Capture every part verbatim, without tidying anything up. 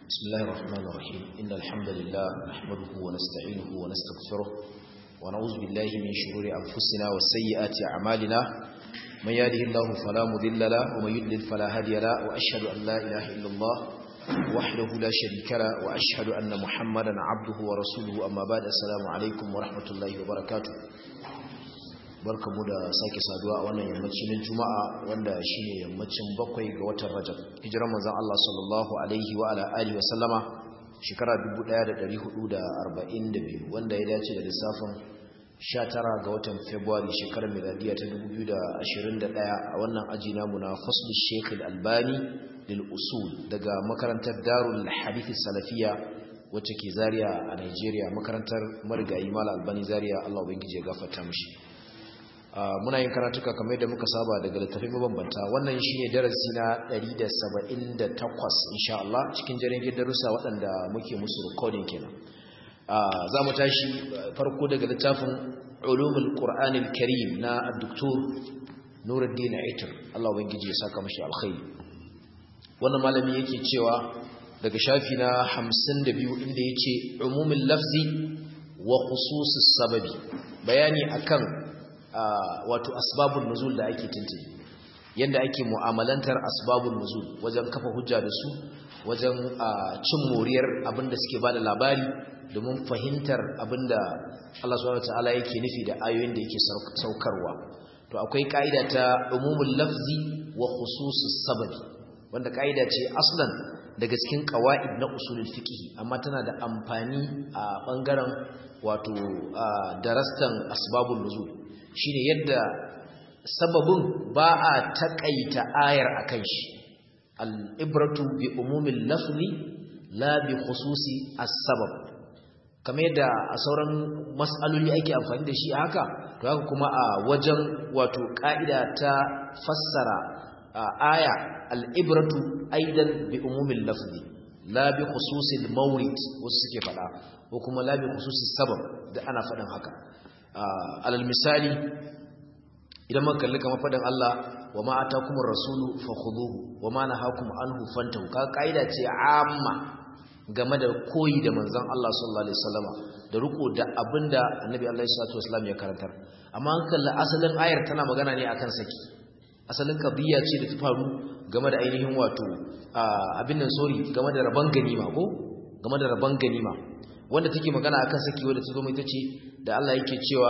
بسم الله الرحمن الرحيم إن الحمد لله نحمده ونستعينه ونستغفره ونعوذ بالله من شرور أنفسنا وسيئات أعمالنا من يهده الله فلا مضل له ومن يضلل فلا هادي له وأشهد أن لا إله إلا الله وحده لا شريك له وأشهد أن محمدا عبده ورسوله أما بعد السلام عليكم ورحمة الله وبركاته. barkamu da sake saduwa a wannan yammacin Juma'a wanda shine yammacin bakwai ga watan Rajab. Hijiran manzon Allah sallallahu alaihi wa ala alihi wa sallama shekara dubu ɗaya da ɗari hudu da arba'in da biyu wanda ya dace da lissafin sha tara ga watan February shekarar miladiya ta dubu biyu da ashirin da ɗaya a wannan aji namu na Fasl Sheikh Al-Albani lil Usul daga makarantar Darul Hadith Salafiyya wacce ke Zaria a Nigeria, makarantar marigayi Malam Albani Zaria, Allah ubangiji ya gafarta mishi. Uh, muna yin karatuka kamar yadda muka saba daga littafin mabambanta. Wannan shine darasi na ɗari da saba'in da takwas insha Allah cikin jerin darussa waɗanda muke musu recording kenan. Uh, za mu tashi farko daga littafin Ulumul Qur'anil Karim na Dr. Nuruddin Aitar, Allah ubangiji ya saka mishi alkhairi. Wannan malami yake cewa daga shafi na hamsin da biyu inda yace umumul lafzi wa khususus sababi, bayani akan Uh, wato asbabun nuzul da ake tuntuni, yanda ake mu'amalantar asbabun nuzul wajen kafa hujja da su, wajen uh, cin moriyar abinda suke bada labari domin fahimtar abinda Allah subhanahu wataala yake nufi da ayoyin da yake saukarwa. To akwai kaida ta umumul lafzi wa khususus sababi, wanda kaida ce aslan daga cikin qawaid na usulul fiqh, amma tana da amfani a bangaren wato uh, darastan asbabun nuzul. Shine yadda sababin ba a takaita ayar akan shi, al-ibratu bi umumil lafzi la bi khususi as-sabab. Kamar yadda a sauran mas'aloli ake amfani da shi haka, to haka kuma a wajen wato ka'ida ta fassara aya, al-ibratu aidan bi umumil lafzi la bi khususi al-mawrid, wasu suke fada, ko kuma la bi khususi sabab, da ana faɗin haka. alal misali idan muka kalli kamar faɗin Allah wa ma atakumur rasulu fakhuduhu wa ma nahakum anhu fantahu, ka kaida ce amma game da koyi da manzon Allah sallallahu alaihi wasallama da riko da abinda annabi Allah sallallahu alaihi wasallam ya karantar. Amma an kalli asalin ayar tana magana ne akan saki, asalin qadiyya ce da ta faru game da ainihin wato abin nan sori game da raban ganima ko game da raban ganima wanda take magana akan saki, wanda ta zo mai tace da Allah yake cewa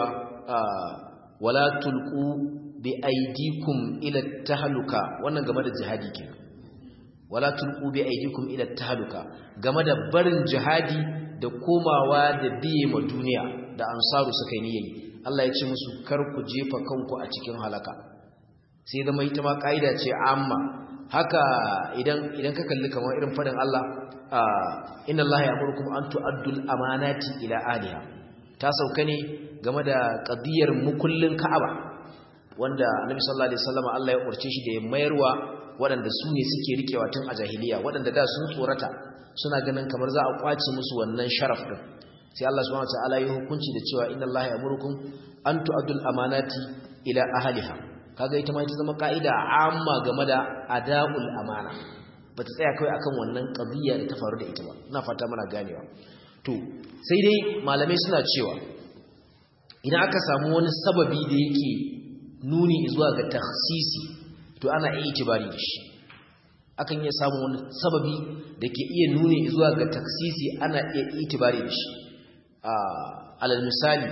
wala tulqu bi aydikum ila tahluka, wannan game da jihadi kenan. wala tulqu bi aydikum ila tahluka, game da barin jihadi da komawa da biye ma duniya da ansaru suka yi niyyi. Allah ya ce musu kar ku jefa kanku a cikin halaka. Sai zama ita ma kaida ce amma haka idan idan ka kalli kamar irin fadin Allah inna Allah ya'murukum an tu'addul amanati ila ahliha, ta sauka ne game da qadiyar mukullin Ka'aba, wanda Annabi sallallahu alaihi wasallam Allah ya umarce shi da ya mayarwa waɗanda su ne suke rikewa tun a jahiliya, waɗanda da sun tsorata suna ganin kamar za a kwace musu wannan sharaf din. Sai Allah subhanahu wataala ya hukunci da cewa inna Allah ya'murukum an tu'addul amanati ila ahliha. Kaga ita ma ita zama kaida amma game da ada'ul amana, bata tsaya kai akan wannan qadiyya da ta faru da ita ba. Ina fata muna ganewa. To sai dai malamai suna cewa idan aka samu wani sababi da yake nuni zuwa ga takhsisi, to ana iya itibari da shi. Akan iya samu wani sababi da ke iya nuni zuwa ga takhsisi, ana iya itibari da shi. alal misali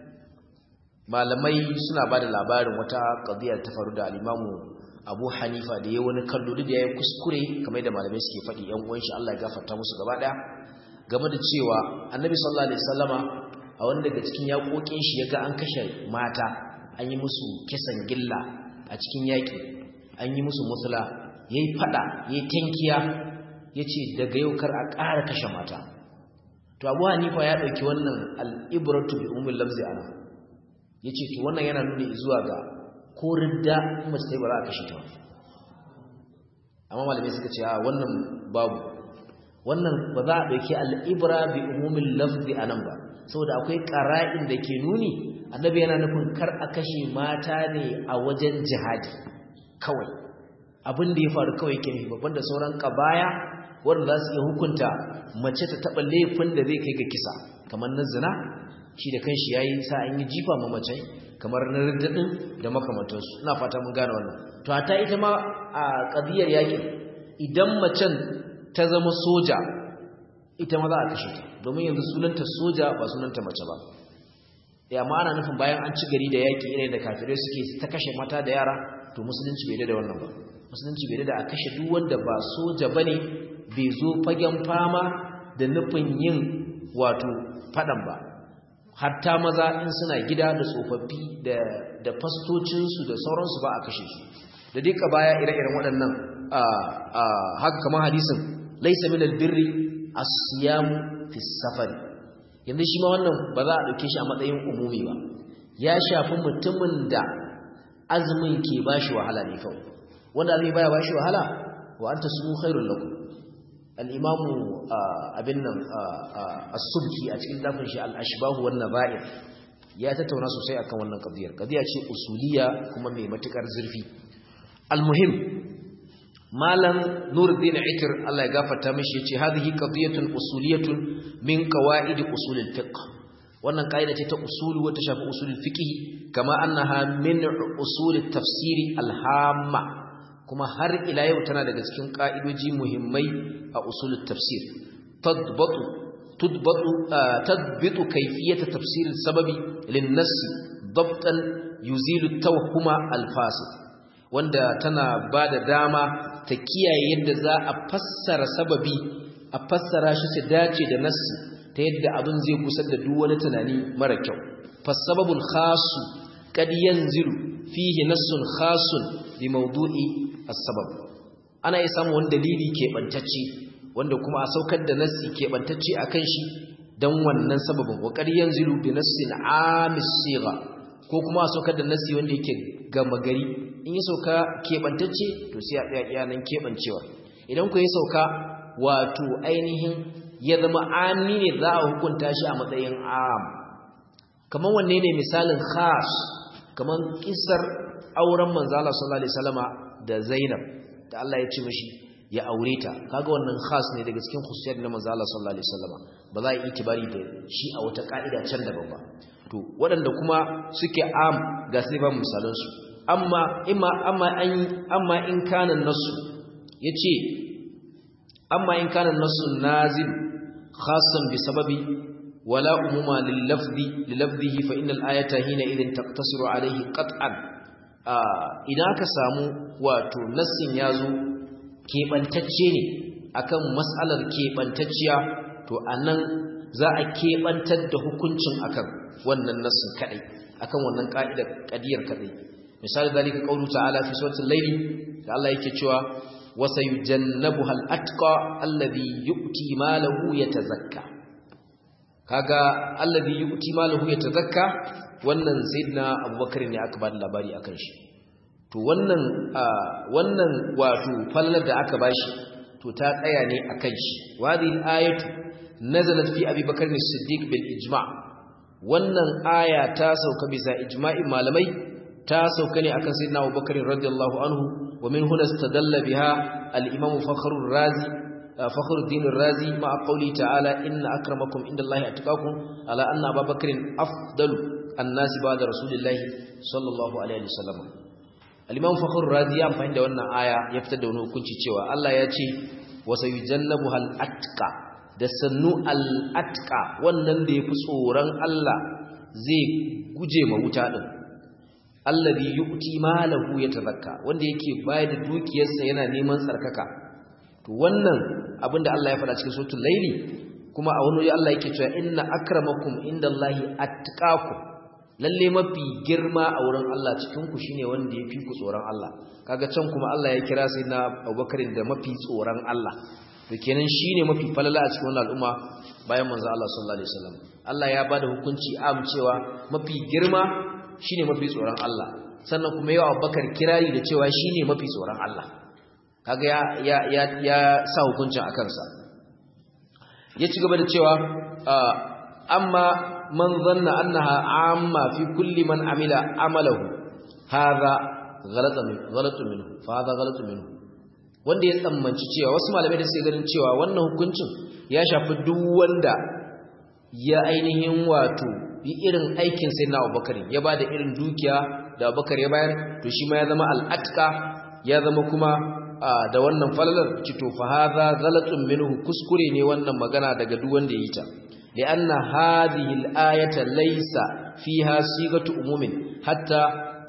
malamai suna bada labarin wata qadiyya ta faru da al-Imamu Abu Hanifa da yayi wani kallo da yayi kuskure, kamar da malamai suke faɗi, yan uwan shi Allah ya gafarta musu gaba daya, game da cewa Annabi sallallahu alaihi wasallama a wanda daga cikin yakokin shi yaga an kashe mata, an yi musu kisan gilla a cikin yaki, an yi musu musula, yayi fada, yayi tankiya, yace daga yau kar a ƙara kashe mata. To Abu Hanifa ya dauki wannan al-ibratu bi umul lafzi ana, yace to wannan yana nuni zuwa ga ko ridda mace sai ba za a kashe ta. Amma malamai suka ce a wannan babu, wannan ba za a dauki al-ibra bi umul lafzi anan ba, saboda akwai qara'in da ke nuni annabi yana nufin kar a kashe mata ne a wajen jihadi kawai. Abin da ya faru kawai yake nufi, babban da sauran kabaya wanda za su iya hukunta mace ta taɓa laifin da zai kai ga kisa kamar na zina shi da kanshi ya yi sa an yi jifa ma mace kamar na riddadin da makamantansu ina fata mun gane wannan to hata ita ma a ƙadiyar yakin idan macen ta zama soja ita ma za a kashe ta domin yanzu sunanta soja ba sunanta mace ba ya ma ana nufin bayan an ci gari da yaki irin da kafirai suke ta kashe mata da yara to musulunci bai da wannan ba musulunci bai da a kashe duk wanda ba soja bane bai zo fagen fama da nufin yin wato fadan ba hatta maza in suna gida da tsofaffi da da fastocinsu da sauransu ba a kashe su da duka baya ire-iren waɗannan haka kamar hadisin laysa minal birri as-siyam fi safar yanzu shi ma wannan ba za a dauke shi a matsayin umumi ba ya shafi mutumin da azumin ke bashi wahala ne kawai wanda azumi baya bashi wahala wa anta sumu khairul lakum al-imam abin nan as-subki a cikin dafin shi al-ashbah wan nabair ya tattauna sosai akan wannan qadiyar qadiya ce usuliya kuma mai matukar zurfi al-muhim malam nuruddin ikir Allah ya gafarta mishi yace hadhihi qadiyatun usuliyatun min qawaid usul al-fiqh wannan kaida ce ta usuli wata shafi usul al-fiqh kama annaha min usul at-tafsir al-hamma kuma har ila yau tana daga cikin kaidoji muhimmai a usul at-tafsir tadbatu tudbatu tadbitu kayfiyat tafsir al-sababi lin-nass dabtan yuzilu at-tawhuma al-fasid wanda tana bada dama ta kiyaye yadda za a fassara sababi a fassara shi su dace da nassi ta yadda abin zai kusar da duk wani tunani mara kyau fasababul khasu kad yanzilu fihi nassun khasun bi mawdu'i as-sabab ana yi samu wani dalili keɓantacce wanda kuma a saukar da nassi keɓantacce akan shi dan wannan sababin wa kad yanzilu bi nassin amis sigha ko kuma a saukar da nassi wanda yake gama gari in yi sauka keɓantacce to sai a tsaya iyanan keɓancewa idan ku yi sauka wato ainihin ya zama ami ne za a hukunta shi a matsayin am kamar wanne ne misalin khas kamar kisar auren manzala sallallahu alaihi wasallama da Zainab da Allah ya ce mishi ya aure ta kaga wannan khas ne daga cikin khususiyar na manzala sallallahu alaihi wasallama ba za a yi itibari da shi a wata ka'ida can daban ba to waɗanda kuma suke am ga sai ba misalan su amma imma amma an amma in kana nasu yace amma in kana nasu nazil khassan bi sababi wala umuma lil lafzi lil lafzihi fa innal ayata hina idin taqtasiru alayhi qat'an idan ka samu wato nassin yazo kebantacce ne akan mas'alar kebantacciya to anan za a kebantar da hukuncin akan wannan nassin kadai akan wannan ka'idar kadiyar kadai misali dalika qaulu ta'ala fi suratul layl da Allah yake cewa wasayujannabuha al-atqa alladhi yu'ti malahu yatazakka kaga alladhi yu'ti malahu yatazakka wannan sayyidina abubakar ne aka ba da labari akan shi to wannan wannan wato fallar da aka bashi to ta tsaya ne akan shi wadi al-ayatu nazalat fi abubakar as-siddiq bil ijma' wannan aya ta sauka bisa ijma'in malamai ta sauka ne akan sayyidina Abubakar radiyallahu anhu wa min huna istadalla biha al-imam Fakhrur Razi Fakhruddin Razi ma qawli ta'ala inna akramakum indallahi atqakum ala anna Abubakar afdalu an-nas ba'da rasulillahi sallallahu alaihi wasallam al-imam Fakhrur Razi ya amfani da wannan aya ya fitar da wani hukunci cewa Allah ya ce wasayujannabuha al-atqa da sannu al-atqa wannan da yafi tsoron Allah zai guje ma wuta din alladhi yu'ti malahu yatazakka wanda yake bayar da dukiyarsa yana neman tsarkaka to wannan abinda Allah ya faɗa cikin suratul layli kuma a wani Allah yake cewa inna akramakum indallahi attaqakum lalle mafi girma a wurin Allah cikin ku shine wanda yafi ku tsoron Allah kaga can kuma Allah ya kira sai na Abubakar da mafi tsoron Allah to kenan shine mafi falala a cikin wannan al'umma bayan manzo Allah sallallahu alaihi wasallam Allah ya bada hukunci am cewa mafi girma shine mafi tsoron Allah sannan kuma yawa Abubakar kirari da cewa shine mafi tsoron Allah kaga ya ya ya, ya sa hukuncin akan sa ya ci gaba da cewa amma man zanna annaha amma fi kulli man amila amalahu hadha ghalata min ghalatu minhu fa hadha ghalatu minhu wanda ya tsammanci cewa wasu malamai da suke ganin cewa wannan hukuncin ya shafi duk wanda ya ainihin wato yi irin aikin sai na Abubakar ya bada irin dukiya da Abubakar ya bayar to shi ma ya zama al'atka ya zama kuma da wannan falalar cito fa hadha ghalatun minhu kuskure ne wannan magana daga duk wanda ya yi ta li'anna hadhihi al-ayata laysa fiha sigatu umumin hatta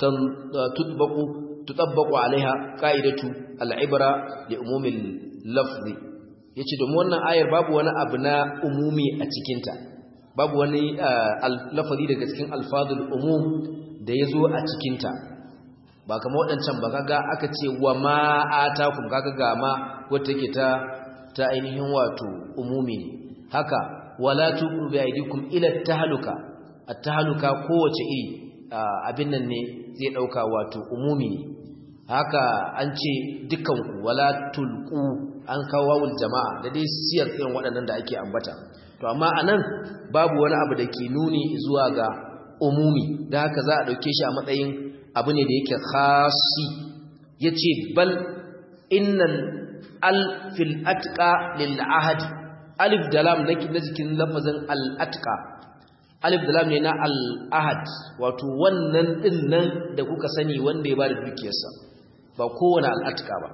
tutbaqu tutabaqu alaiha qa'idatu al-ibra li umumil lafzi yace domin wannan ayar babu wani abu na umumi a cikin ta babu wani lafazi daga cikin alfazul umum da yazo a cikin ta ba kamar wadancan ba kaga aka ce wa ma atakum kaga ga ma wacce take ta ta ainihin wato umumi ne haka wala tuqru bi aidikum ila tahluka at-tahluka kowace iri abin nan ne zai dauka wato umumi ne haka an ce dukanku wala tulqu an kawo wawul jama'a da dai siyar irin waɗannan da ake ambata to amma anan babu wani abu da ke nuni zuwa ga umumi da haka za a dauke shi a matsayin abu ne da yake khasi yace bal innal al fil atqa lil ahad alif da lam na jikin lafazin al atqa alif da lam ne na al ahad wato wannan din nan da kuka sani wanda ya bada dukiyarsa ba kowane al atqa ba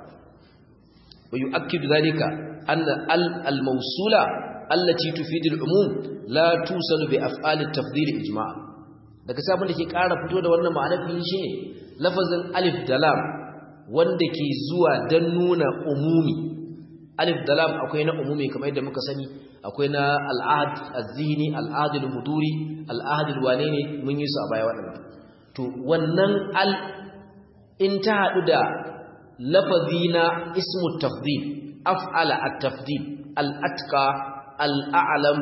wa yu'akkidu dhalika anna al al mawsula allati tufidu al umum la tusalu bi af'al at tafdhil ijma' daga sabon da ke ƙara fito da wannan ma'anafi shine lafazin alif da lam wanda ke zuwa dan nuna umumi alif da lam akwai na umumi kamar yadda muka sani akwai na al-ahd az-zihni al-ahd al-huduri al-ahd al-wanene mun yi su a baya wadannan to wannan al in ta hadu da lafazi na ismu tafdhil af'ala at-tafdhil al-atqa al-a'lam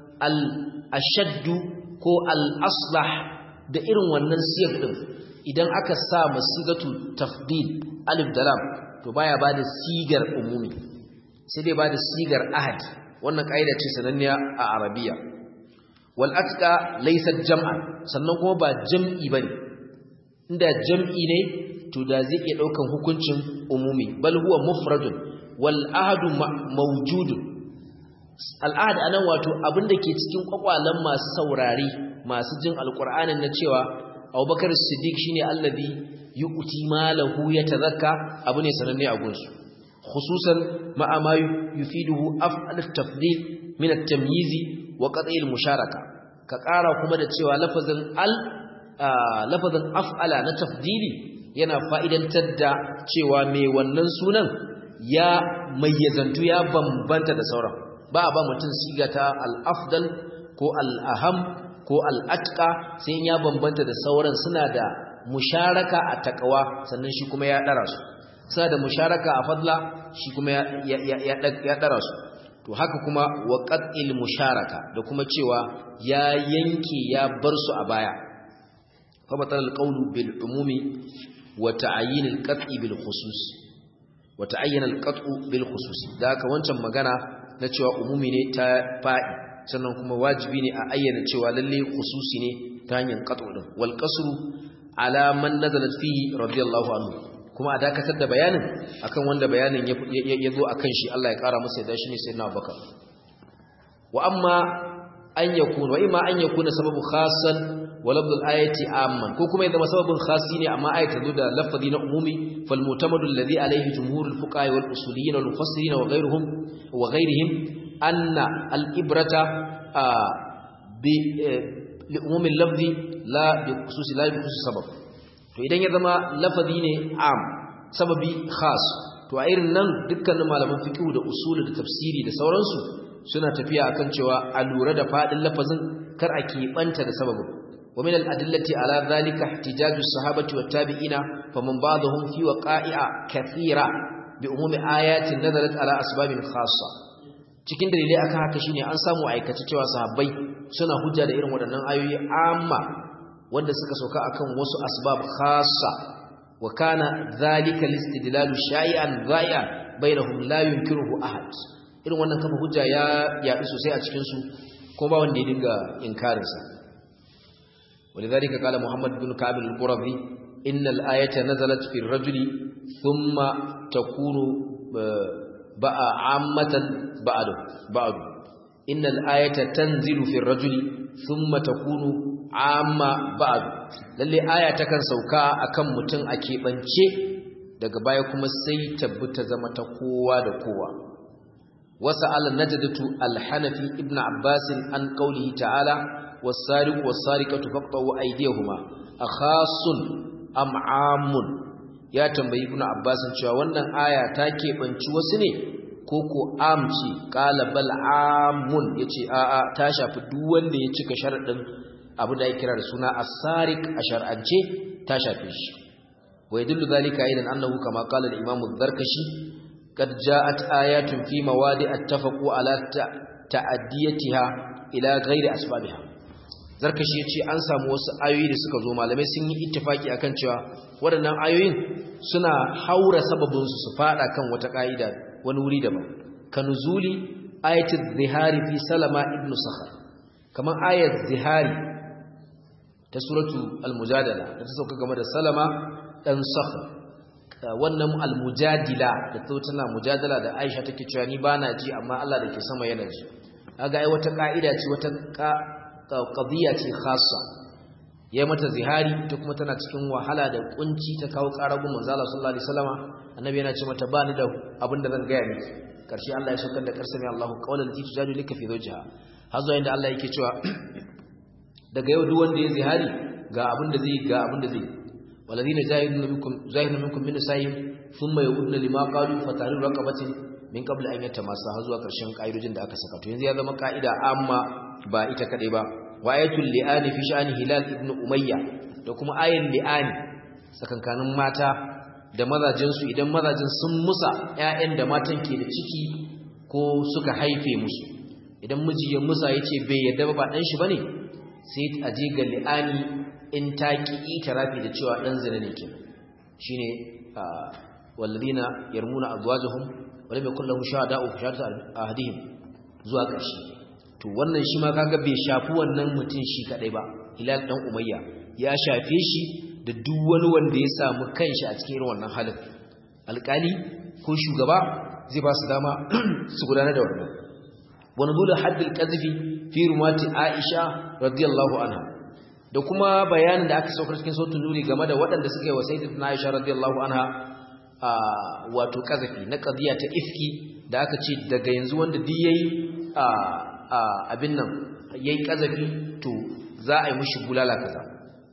al-ashadd ko al-aslah da irin wannan siyar din idan aka sa masigatu tafdil alif da lam to baya bada sigar umumi sai dai bada sigar ahad wannan kaida ce sananniya a arabiya wal atqa laysa jam'an sannan kuma ba jam'i bane inda jam'i ne to da zai iya daukan hukuncin umumi bal huwa mufradun wal ahadu mawjudun al ahad anan wato abinda ke cikin kwakwalan masu saurari masu jin alqur'anin na cewa Abubakar Siddiq shine allazi yu'ti malahu yatazakka abu ne sananne a gunsu khususan ma'a ma yufiduhu af'al at-tafdil min at-tamyiz wa qat'i al-musharaka ka ƙara kuma da cewa lafazin al lafazin af'ala na tafdili yana fa'idantar da cewa mai wannan sunan ya mayyazantu ya bambanta da sauran ba ba mutun sigata al-afdal ko al-aham ko al'atka sai ya bambanta da sauran suna da musharaka a takawa sannan shi kuma ya dara su suna da musharaka a fadla shi kuma ya dara su to haka kuma wa qat'il musharaka da kuma cewa ya yanke ya bar su a baya fa batal alqawlu bil umumi wa ta'yin alqat'i bil khusus wa ta'ayyana alqat'u bil khusus da haka wancan magana na cewa umumi ne ta fa'i sannan kuma wajibi ne a ayyana cewa lalle khususi ne ta hanyar qat'u din wal qasru ala man nazalat fihi radiyallahu anhu kuma a dakatar da bayanin akan wanda bayanin ya zo akan shi Allah ya kara masa yadda shine sayyidina Abubakar wa amma an yakuna wa imma an yakuna sababu khassan wa lafdh al-ayati amman ko kuma idan sababun khassi ne amma ayat zo da lafzi na umumi fal mu'tamadu alladhi alayhi jumhur al-fuqaha wal usuliyyin wal mufassirin wa ghayruhum wa ghayrihim anna al-ibrata bi li'umum al-lafzi la bi khususi la bi khususi sabab to idan ya zama lafazi ne am sababi khas to a irin nan dukkanin malaman fiqh da usul da tafsiri da sauransu suna tafiya akan cewa a lura da fadin lafazin kar a keɓanta da sababin wa min al-adillati ala dhalika ihtijaju as-sahabati wat-tabi'ina faman ba'dahum fi waqa'i'a kathira bi umumi ayatin nazalat ala asbabin khassa cikin dalilai akan haka shine an samu aikace cewa sahabbai suna hujja da irin waɗannan ayoyi amma wanda suka sauka akan wasu asbab khassa wa kana dhalika al-istidlalu shay'an dha'i'an bainahum la yunkiruhu ahad irin wannan kafa hujja ya yaɗu sosai a cikin su ko ba wanda ya dinga inkarin sa walidhalika qala muhammad ibn ka'b al-qurazi innal ayata nazalat fi ar-rajuli thumma takunu ba'a ammatan ba'du ba'du innal ayata tanzilu fi ar-rajuli thumma takunu amma ba'du lalle aya ta kan sauka akan mutum a keɓance daga baya kuma sai tabbata zama ta kowa da kowa wasa al-najdatu al-hanafi ibn abbas an qawlihi ta'ala was-sariqu was-sariqatu faqtu aydiyahuma akhasun am amun ya tambayi ibn abbas cewa wannan aya ta keɓanci wasu ne ko ko amci qala bal amun yace a'a ta shafi duk wanda ya cika sharadin abu da ya kira da suna as-sariq a shar'ance ta shafe shi wa yadullu dhalika aidan annahu kama qala al-imam ad-darkashi qad ja'at ayatun fi mawadi' attafaqu ala ta'addiyatiha ila ghairi asbabiha zarkashi yace an samu wasu ayoyi da suka zo malamai sun yi ittifaki akan cewa waɗannan ayoyin suna haura sababin su su fada kan wata kaida wani wuri daban kanuzuli ayatul zihari fi salama ibn sakhar kaman ayat zihari ta suratu al-mujadala da ta sauka game da salama dan sakhar wannan al-mujadila da ta tana mujadala da Aisha take cewa ni bana ji amma Allah dake sama yana ji kaga ai wata kaida ce wata qadiya ce khassa yayi mata zihari ta kuma tana cikin wahala da kunci ta kawo karagun manzo Allah sallallahu alaihi wasallama annabi yana ce mata bani da abinda zan ga miki karshe Allah ya saukar da karsami Allahu qawlan lati tujadilika fi zawjiha hazo inda Allah yake cewa daga yau duk wanda ya zihari ga abinda zai ga abinda zai walladina jahiduna minkum jahiduna minkum min sayyid thumma yudna lima qalu fataru raqabatin min qabl an yatamassa hazo karshen kaidojin da aka saka to yanzu ya zama kaida amma ba ita kadai ba wa ayatul li'ani fi sha'ani hilal ibn umayya da kuma ayin li'ani sakankanin mata da mazajin su idan mazajin sun musa ƴaƴan da matan ke da ciki ko suka haife musu idan miji ya musa yace bai yadda ba dan shi bane sai a je ga li'ani in ta ki itirafi da cewa dan zina ne kenan shine walladina yarmuna azwajuhum wa lam yakul lahum shuhada'u fi shahadati ahadihim zuwa ƙarshe to wannan shi ma kaga bai shafi wannan mutum shi kadai ba hilal dan umayya ya shafe shi da duk wani wanda ya samu kanshi a cikin irin wannan halin alƙali ko shugaba zai ba su dama su gudanar da wannan wani dole haddul qazfi fi rumati aisha radiyallahu anha da kuma bayanin da aka saukar cikin sautin nuri game da waɗanda suka yi wa sayyidatuna aisha radiyallahu anha a wato qazfi na qadiya ta ifki da aka ce daga yanzu wanda duk yayi a abin nan yayi kazafi to za a yi mushi bulala kaza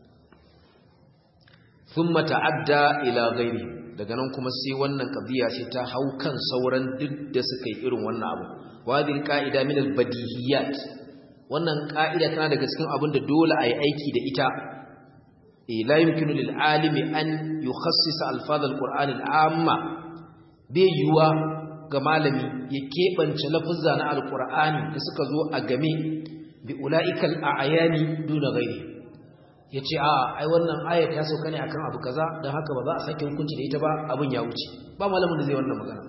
thumma ta'adda ila ghairi daga nan kuma sai wannan qadiya sai ta hau kan sauran duk da suka yi irin wannan abu wadil qa'ida min al-badihiyat wannan qa'ida tana daga cikin abin da dole a yi aiki da ita la yumkinu lil alimi an yukhassisa alfaz al-qur'an al-amma bai yuwa ga malami ya keɓance lafuzza na alƙur'ani da suka zo a game bi ula'ikal a'yani duna ghairi yace a ai wannan ayat ta sauka ne akan abu kaza dan haka ba za a sake hukunci da ita ba abin ya wuce ba malamin da zai wannan magana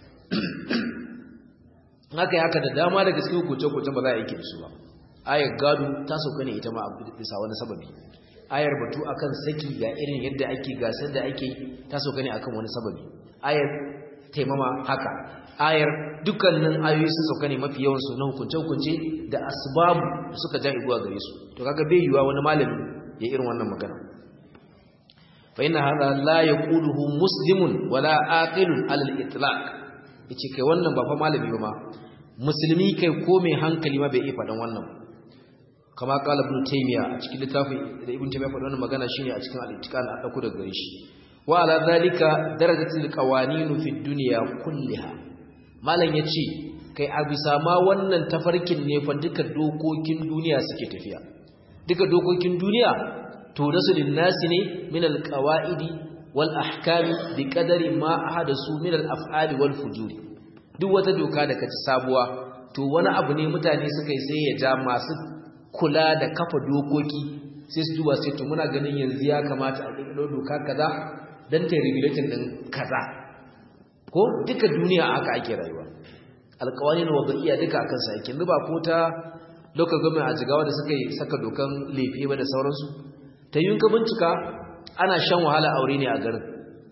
haka haka da dama daga cikin hukunce-hukunce ba za a yi da su ba ayar gado ta sauka ne ita ma bisa wani sababi ayar batu akan saki ga irin yadda ake gasar da ake ta sauka ne akan wani sababi ayar taimama haka ayar dukkanin ayoyi sun sauka ne mafi yawan su na hukunce-hukunce da asbabu da suka ja iguwa gare su to kaga bai yiwa wani malami ya irin wannan magana fa inna hadha la yaquluhu muslimun wala aqilun ala al-itlaq yace kai wannan ba fa malami ba ma musulmi kai ko mai hankali ma bai iya faɗan wannan kama qala ibn taymiya a cikin littafin da ibn taymiya faɗa wannan magana shine a cikin al-ittiqan a dauko daga gare shi wa ala zalika darajatul qawanin fi dunya kulliha malan yace kai a bisa ma wannan tafarkin ne fa duka dokokin duniya suke tafiya duka dokokin duniya to rasulun nasi ne min al-qawaidi wal ahkam bi qadari ma ahadasu min al-af'ali wal fujuri duk wata doka da kaci sabuwa to wani abu ne mutane suka yi sai ya ja masu kula da kafa dokoki sai su duba sai to muna ganin yanzu ya kamata a kirkiro doka kaza dan ta regulating din kaza ko duka duniya aka ake rayuwa alƙawarin wadaiya duka akan sa yake ba ko ta local government a jigawa da suka yi saka dokan lefe ba da sauransu ta yun ka bincika ana shan wahala aure ne a garin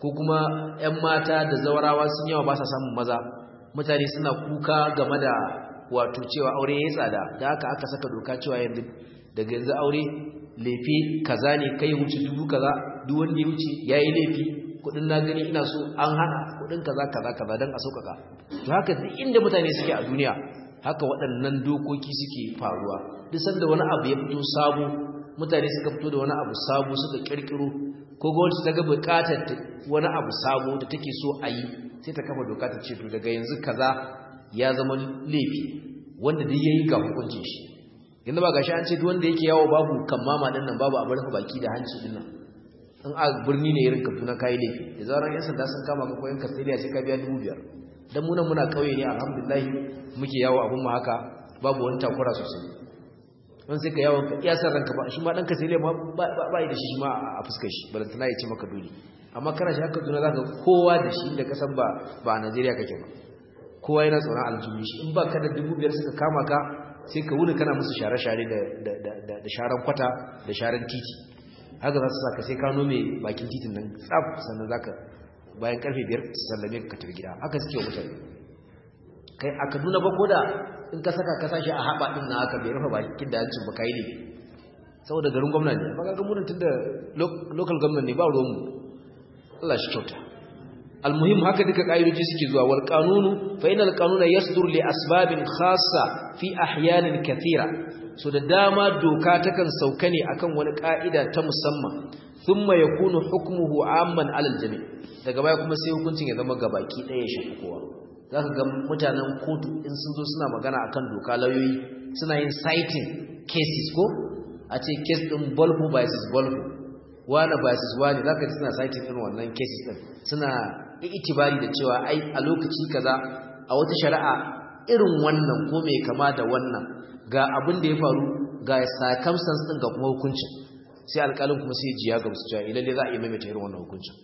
ko kuma ƴan mata da zawarawa sun yawa ba sa samun maza mutane suna kuka game da wato cewa aure yayi tsada da haka aka saka doka cewa yanzu daga yanzu aure lefe kaza ne kai wuce dubu kaza duk wanda ya wuce yayi lefi kudin na gani ina so an hana kudin kaza kaza kaza dan a saukaka to haka duk inda mutane suke a duniya haka waɗannan dokoki suke faruwa duk sanda wani abu ya fito sabo mutane suka fito da wani abu sabo suka kirkiro ko gwamnati ta ga buƙatar wani abu sabo da take so a yi sai ta kafa doka ta ce to daga yanzu kaza ya zama laifi wanda duk yayi ga hukuncin shi yanzu ba gashi an ce duk wanda yake yawo babu kammama din nan babu abin baki da hanci din nan in a birni ne irin Kaduna kai laifi da zaran yan sanda sun kama ka koyin Castelia sai ka biya dubu biyar dan mu nan muna kauye ne alhamdulillah muke yawo abun mu haka babu wani takura sosai don sai ka yawo ka iya san ranka ba shi ma dan Castelia ma ba ba da shi ma a fuskar shi balantana ya ce maka dole amma kana shi haka Kaduna zaka kowa da shi da kasan ba ba a Najeriya kake ba kowa yana tsoron aljihu shi in ba ka da dubu biyar suka kama ka sai ka wuni kana musu share-share da sharan kwata da sharan titi haka za su saka sai ka nome bakin titin nan tsaf sannan zaka bayan karfe biyar su sallame ka tafi gida haka suke wa mutane kai a Kaduna ba ko da in ka saka ka sashi a haɓa ɗin na haka bai rufe bakin da hancin ba kai ne saboda garin gwamna ne amma ga gamunan tun da local government ne ba ruwanmu Allah shi kyauta almuhim haka duka ƙa'idoji suke zuwa wal qanunu fa inal qanuna yasdur li asbabin khassa fi ahyanin kathira so da dama doka takan sauka ne akan wani ƙa'ida ta musamman thumma yakunu hukmuhu amman alal jami' daga baya kuma sai hukuncin ya zama gabaki ɗaya ya shafi kowa zaka ga mutanen kotu in sun zo suna magana akan doka lauyoyi suna yin citing cases ko a ce case din Bolfo versus Bolfo wani versus wani zaka ji suna citing din wannan cases din suna itibari da cewa ai a lokaci kaza a wata shari'a irin wannan ko mai kama da wannan ga abin da ya faru ga circumstance din ga kuma hukuncin sai alƙalin kuma sai jiya ga musu cewa lalle za a yi maimaita irin wannan hukuncin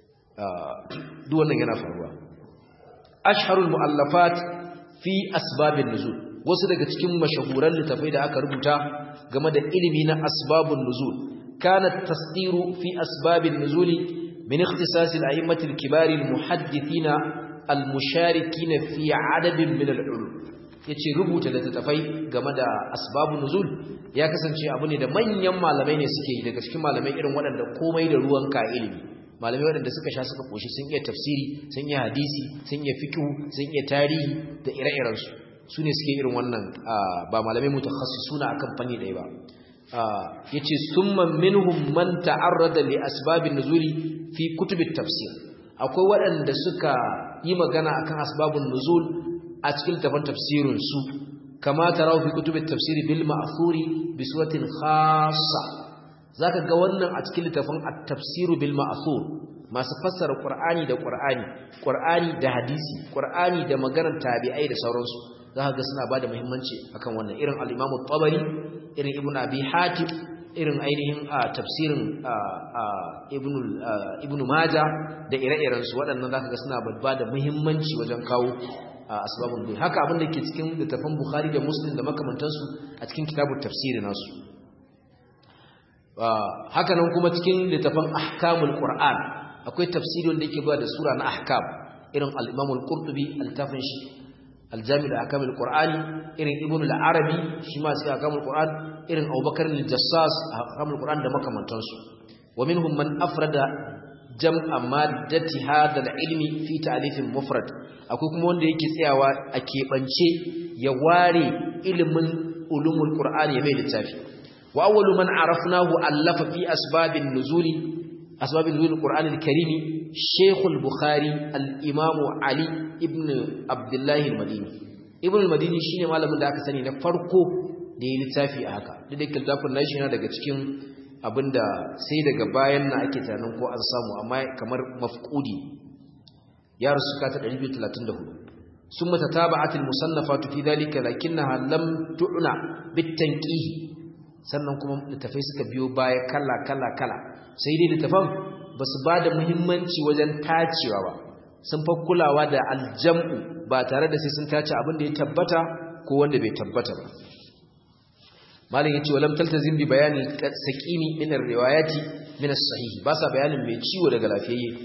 duk wannan yana faruwa ashharul muallafat fi asbabin nuzul wasu daga cikin mashahuran littafai da aka rubuta game da ilimi na asbabun nuzul kanat tasdiru fi asbabin nuzuli min ikhtisas al-a'immat al-kibar al-muhaddithin al-musharikin fi adadin min al-ulum yace rubuta littafai game da asbabun nuzul ya kasance abu ne da manyan malamai ne suke yi daga cikin malamai irin waɗanda komai da ruwan ka ilimi malamai waɗanda suka sha suka koshi sun iya tafsiri sun iya hadisi sun iya fiqh sun iya tarihi da ire-irensu su ne suke irin wannan ba malamai mutakhassisuna akan fanni ɗaya ba yace summa minhum man ta'arrada li asbabin nuzuli fi kutubit tafsir akwai waɗanda suka yi magana akan asbabun nuzul a cikin tafan tafsirin su kama tarawu fi kutubit tafsir bil ma'thuri bi suratin khassa zaka ga wannan a cikin littafin at-tafsir bil ma'thur masu fassara qur'ani da qur'ani qur'ani da hadisi qur'ani da maganar tabi'ai da sauransu zaka ga suna bada muhimmanci akan wannan irin al-imam at-tabari irin ibn abi hatim irin ainihin tafsirin ibn ibn majah da ire-iren su waɗannan zaka ga suna bada muhimmanci wajen kawo asbabun nuzul haka abin da ke cikin littafin bukhari da muslim da makamantansu a cikin kitabut tafsir nasu haka nan kuma cikin littafin ahkamul qur'an akwai tafsiri wanda yake ba da sura na ahkam irin al-imam al-qurtubi al-tafin shi al-jami' al-ahkamul qur'ani irin ibn al-arabi shi ma cikin ahkamul qur'an irin abubakar al-jassas ahkamul qur'an da makamantansu wa minhum man afrada jam'a maddati hadha al-ilmi fi ta'lifin mufrad akwai kuma wanda yake tsayawa a kebance ya ware ilimin ulumul qur'ani ya mai littafi wa awwalu man arafnahu allafa fi asbabin nuzuli asbabin nuzul al-qur'an al-karim shaykh al-bukhari al-imam ali ibn abdullah al-madini ibn al-madini shine malamin da aka sani na farko da ya littafi a haka duk da littafin nashi yana daga cikin abinda sai daga bayan na ake tunanin ko an samu amma kamar mafqudi ya rusu ka ta ɗari biyu da talatin da hudu summa tataba'at al-musannafat fi dhalika lakinnaha lam tu'na bit-tanqih sannan kuma littafai suka biyo baya kala kala kala sai dai littafan basu bada muhimmanci wajen tacewa ba sun fa kulawa da aljam'u ba tare da sai sun tace abin da ya tabbata ko wanda bai tabbata ba malin yace walam taltazim bi bayani saqimi min ar-riwayati min as-sahih ba sa bayanin mai ciwo daga lafiyayye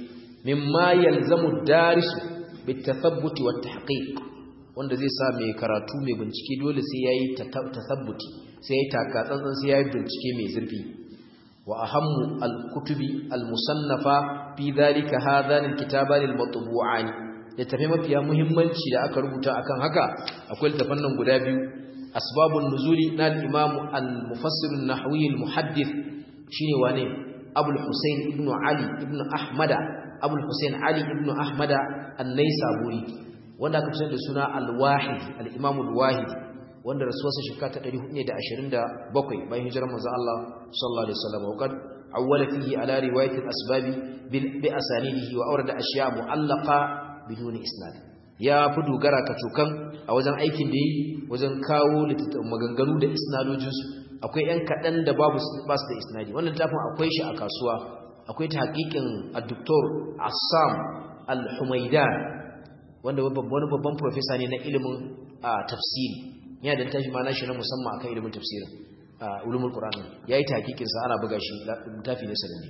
mimma yalzamu darisu bitathabbuti wat tahqiq wanda zai sa mai karatu mai bincike dole sai yayi tasabbuti sai yayi taka tsantsan sai yayi bincike mai zurfi wa ahammu al-kutubi al-musannafa fi dhalika hadhan al-kitaban al-matbu'an da tafi mafiya muhimmanci da aka rubuta akan haka akwai littafan nan guda biyu asbabun nuzuli na al-imam al-mufassir an-nahwi al-muhaddith shine wane abul husayn ibn ali ibn ahmada abul husayn ali ibn ahmada an-naysaburi wanda aka fitar da suna al-wahid al-imam al-wahid wanda rasuwarsa shekara ta ɗari hudu da ashirin da bakwai bayan hijirar manzo Allah sallallahu alaihi wasallam wa qad awwala fihi ala riwayat al-asbab bi asanidihi wa awrada ashya mu'allaqa biduni isnad ya fi dogara ka cokan a wajen aikin da yi wajen kawo littattafan maganganu da isnadojinsu akwai yan kaɗan da babu ba su da isnadi wannan tafin akwai shi a kasuwa akwai ta haƙiƙin al-doktor Assam al-Humaidan wanda wani babban professor ne na ilimin tafsiri yana da tashi ma nashi na musamman akan ilimin tafsirin ulumul qur'ani yayi tahqiqin sa ana buga shi littafi ne sananne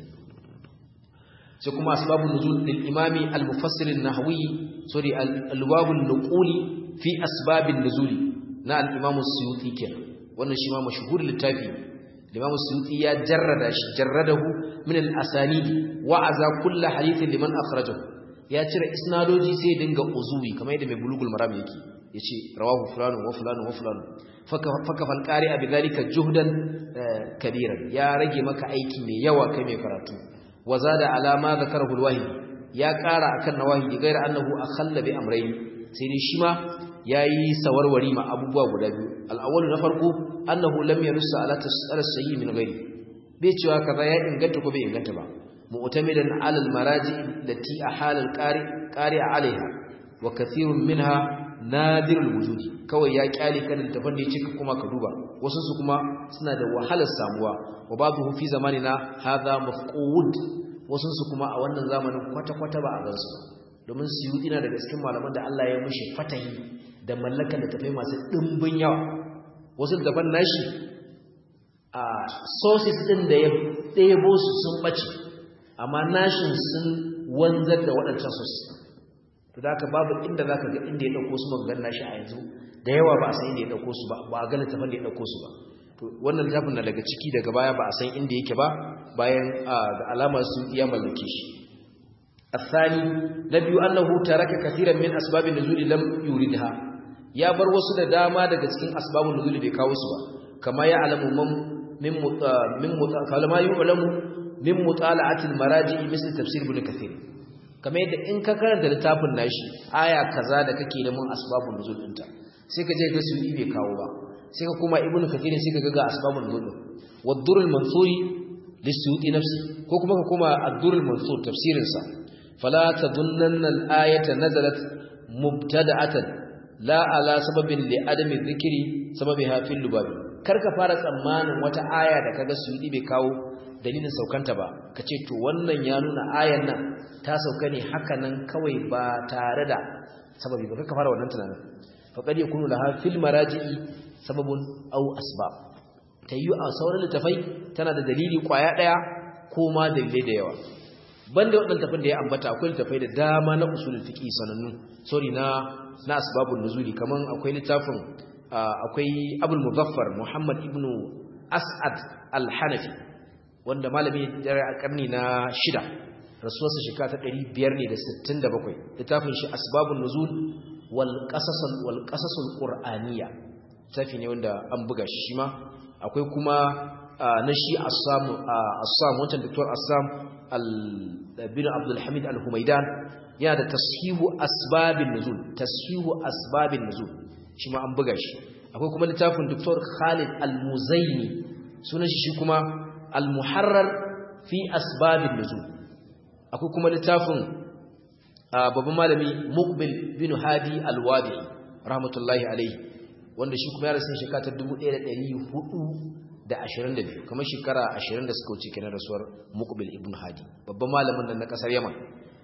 sai kuma asbabun nuzul lil imami al mufassir an nahwi sorry al wabul nuquli fi asbabin nuzul na al imam as-suyuti kenan wannan shi ma mashhur littafi imam as-suyuti ya jarrada shi jarradahu min al asanid wa aza kullu hadithin liman akhrajahu ya cire isnadoji sai dinga uzuwi kamar yadda mai bulugul maram yake yace rawahu fulanu wa fulanu wa fulanu faka faka fal qari'a bidhalika juhdan kabiran ya rage maka aiki mai yawa kai mai karatu wazada ala ma zakarahu alwahid ya ƙara akan nawahidi gaira annahu akhalla bi amrayn sai dai shi ma yayi sawarwari ma abubuwa guda biyu al-awwal na farko annahu lam yanussa ala tasar sayyi min ghairi bai cewa kaza ya inganta ko bai inganta ba mu'tamidan ala al-maraji allati ahala al-qari qari alaiha wa kathirun minha nadirul wujudi kawai ya kyale kan littafin da ya cika kuma ka duba wasu su kuma suna da wahalar samuwa wa babu fi zamanina hadha mafqud wasu su kuma a wannan zamanin kwata kwata ba a gansu domin Suyuti na daga cikin malaman da Allah ya mishi fatahi da mallakan da tafai masu dimbin yawa wasu daban nashi a sources din da ya ɗebo su sun bace amma nashin sun wanzar da waɗancan sources to da haka babu inda zaka ga inda ya dauko su magangan nashi a yanzu da yawa ba a san inda ya dauko su ba ba a ga littafin da ya dauko su ba to wannan littafin na daga ciki daga baya ba a san inda yake ba bayan da alamar su iya mallake shi الثاني نبي أنه ترك كثيرا من أسباب النزول لم يوردها يا بر wasu da dama daga cikin asbabun nuzul bai kawo su ba kama ya alamu min min kalama yu'lamu min mutala'ati al-maraji misal tafsir ibn kathir kama yadda in ka karanta littafin nashi aya kaza da kake da mun asbabun nuzul dinta sai ka je ga su bai kawo ba sai ka kuma ibn kathir sai ka ga ga asbabun nuzul wad-dur al-mansuri lis-suyuti nafsi ko kuma ka kuma ad-dur al-mansur tafsirin sa fala tadunnan al-ayata nazalat mubtada'atan la ala sababin li adami dhikri sababiha fil lubab karka fara tsammanin wata aya da kaga suyuti bai kawo dalilin saukanta ba kace to wannan ya nuna ayan nan ta sauka ne haka nan kawai ba tare da sababi ba karka fara wannan tunanin faqad yakunu laha fil maraji'i sababun aw asbab tayyu a sauran litafai tana da dalili kwaya daya ko ma dalilai da yawa banda wadannan tafin da ya ambata akwai litafai da dama na usulul fiqh sanannu sorry na na asbabun nuzuli kaman akwai littafin akwai Abul Muzaffar Muhammad ibn As'ad al-Hanafi wanda malami da a karni na shida rasuwarsa shekara ta ɗari biyar ne da sittin da bakwai littafin shi asbabun nuzul wal qasasul wal qasasul qur'aniyya tafi ne wanda an buga shi shima akwai kuma na shi Assam Assam wancan Dr. Assam al-bin Abdul Hamid al-Humaidan yana da tashihu asbabin nuzul tashihu asbabin nuzul shi ma an buga shi akwai kuma littafin Doktor Khalid Al-Muzaini sunan shi kuma Al-Muharrar fi asbabin nuzul akwai kuma littafin babban malami Muqbil bin Hadi Al-Wadi rahmatullahi alayhi wanda shi kuma ya rasu shekara ta dubu ɗaya da ɗari hudu da ashirin da biyu kamar shekara ashirin da suka wuce kenan rasuwar Muqbil ibn Hadi babban malamin nan na kasar Yaman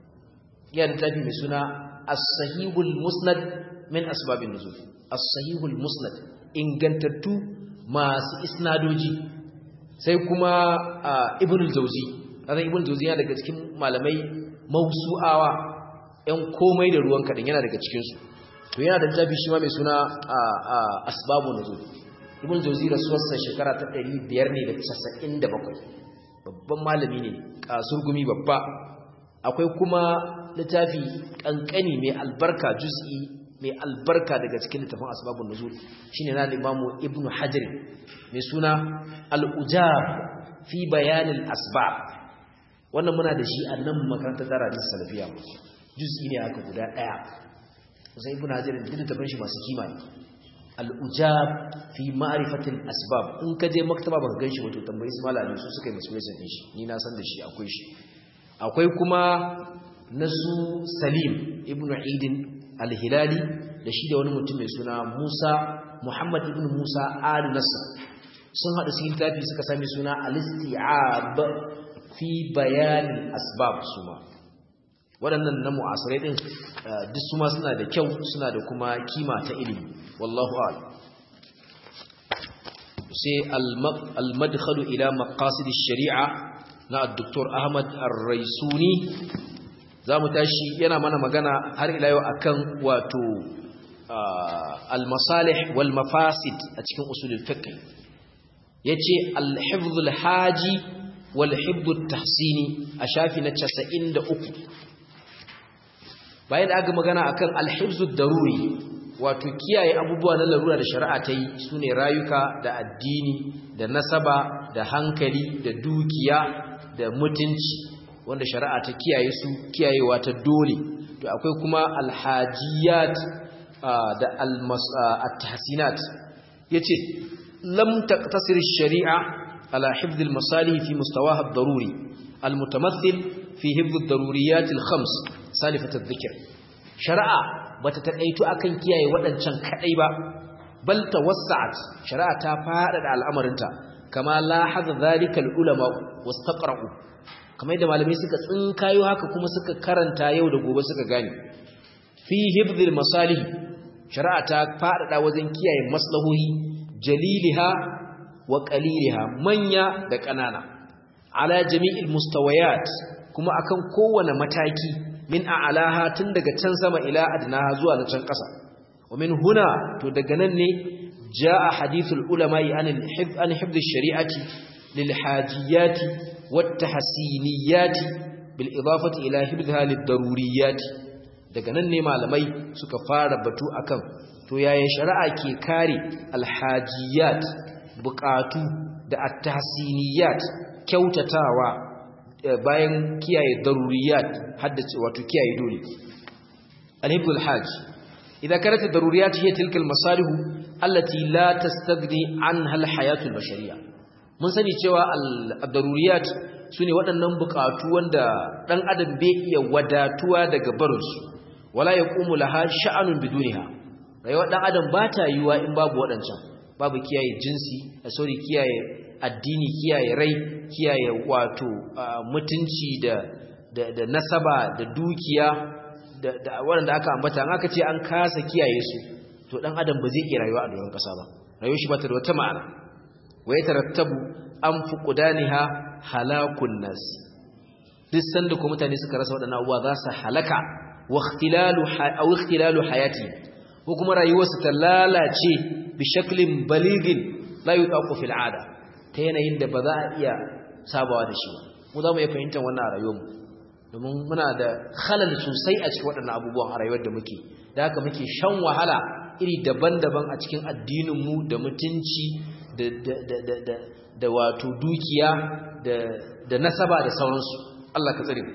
ya da tafi mai suna as-sahihul musnad min asbabin nuzul as-sahihul musnad ingantattu masu isnadoji sai kuma ibn al-jawzi dan ibn al-jawzi yana daga cikin malamai mawsu'awa ɗan komai da ruwan kadan yana daga cikin su to yana da littafi shi ma mai suna asbabun nuzul ibn jawzi rasuwarsa shekara ta ɗari biyar ne da casa'in da bakwai babban malami ne kasurgumi babba akwai kuma littafi kankani mai albarka juz'i mai albarka daga cikin littafin asbabun nuzul shine na imamu ibn hajar mai suna al-ujab fi bayan al-asbab wannan muna da shi a nan makarantar darajin salafiya juz'i ne haka guda daya sai ibn hajar din littafin shi masu kima ne al-ujab fi ma'rifatil asbab in ka je maktaba baka ganshi wato tambayi su malami su suka yi musulunci din shi ni na san da shi akwai shi akwai kuma nasu salim ibn idin al-hilali da shi da wani mutum mai suna Musa Muhammad ibn Musa al-Nasr sun hada cikin tafi suka sami suna al-isti'ab fi bayan al-asbab suma waɗannan na mu'asirai din duk suma suna da kyau suna da kuma kima ta ilimi wallahu a'lam sai al-madkhalu ila maqasid ash-shari'a na Dr. Ahmad Ar-Raisuni zamu tashi yana mana magana har ila yau akan wato al-masalih wal mafasid a cikin usulul fiqh yace al-hifz al-haji wal hifz at-tahsini a shafi na casa'in da uku bayan aka magana akan al-hifz ad-daruri wato kiyaye abubuwa na larura da shari'a ta yi sune rayuka da addini da nasaba da hankali da dukiya da mutunci wanda shari'a ta kiyaye su kiyayewa ta dole to akwai kuma alhajiyat da at-tahsinat yace lam taqtasir ash-shari'a ala hifdh al-masalih fi mustawaha ad-daruri al-mutamathil fi hifdh ad-daruriyat al-khams salifat adh-dhikr shari'a bata takaitu akan kiyaye wadancan kadai ba bal tawassa'at shari'a ta fada da al'amarinta kama la hadha dhalika al-ulama wastaqra'u kamar da malamai suka tsinkayo haka kuma suka karanta yau da gobe suka gane fi hifdhil masalih shari'a ta fada wajen kiyaye maslahohi jaliliha wa qaliliha manya da kanana ala jami'il mustawayat kuma akan kowane mataki min a'laha tun daga can sama ila adnaha zuwa na can kasa wa min huna to daga nan ne jaa hadithul ulama'i an al-hifz an hifdh ash-shari'ati lil hajiyati wat tahsiniyati bil idafati ila hifdha lid daruriyati daga nan ne malamai suka fara batu akan to yaya shari'a ke kare al-hajiyat buƙatu da at-tahsiniyat kyautatawa bayan kiyaye daruriyat haddace wato kiyaye dole al-hifdhul hajj idza kanat ad-daruriyat hiya tilka al-masalih allati la tastaghni anha al-hayat al-bashariyya mun sani cewa ad-daruriyat sune waɗannan buƙatu wanda dan adam bai iya wadatuwa daga barinsu wala yaqumu laha sha'anun bidunha rayuwar dan adam ba ta yiwa in babu waɗancan babu kiyaye jinsi sorry kiyaye addini kiyaye rai kiyaye wato mutunci da da nasaba da dukiya da waɗanda aka ambata an aka ce an kasa kiyaye su to dan adam ba zai iya rayuwa a doron kasa ba rayuwar shi ba ta da wata ma'ana wa yatarattabu an fuqdaniha halakun nas duk sanda ko mutane suka rasa waɗannan abubuwa za su halaka wa ikhtilalu aw ikhtilalu hayati ko kuma rayuwarsu ta lalace bi shaklin baligin la yutaqu fil ada ta yanayin da ba za a iya sabawa da shi mu za mu iya fahimtar wannan a rayuwarmu domin muna da khalal sosai a cikin waɗannan abubuwan a rayuwar da muke da haka muke shan wahala iri daban-daban a cikin addininmu da mutunci da da da da da wato dukiya da da nasaba da sauransu Allah ka tsare mu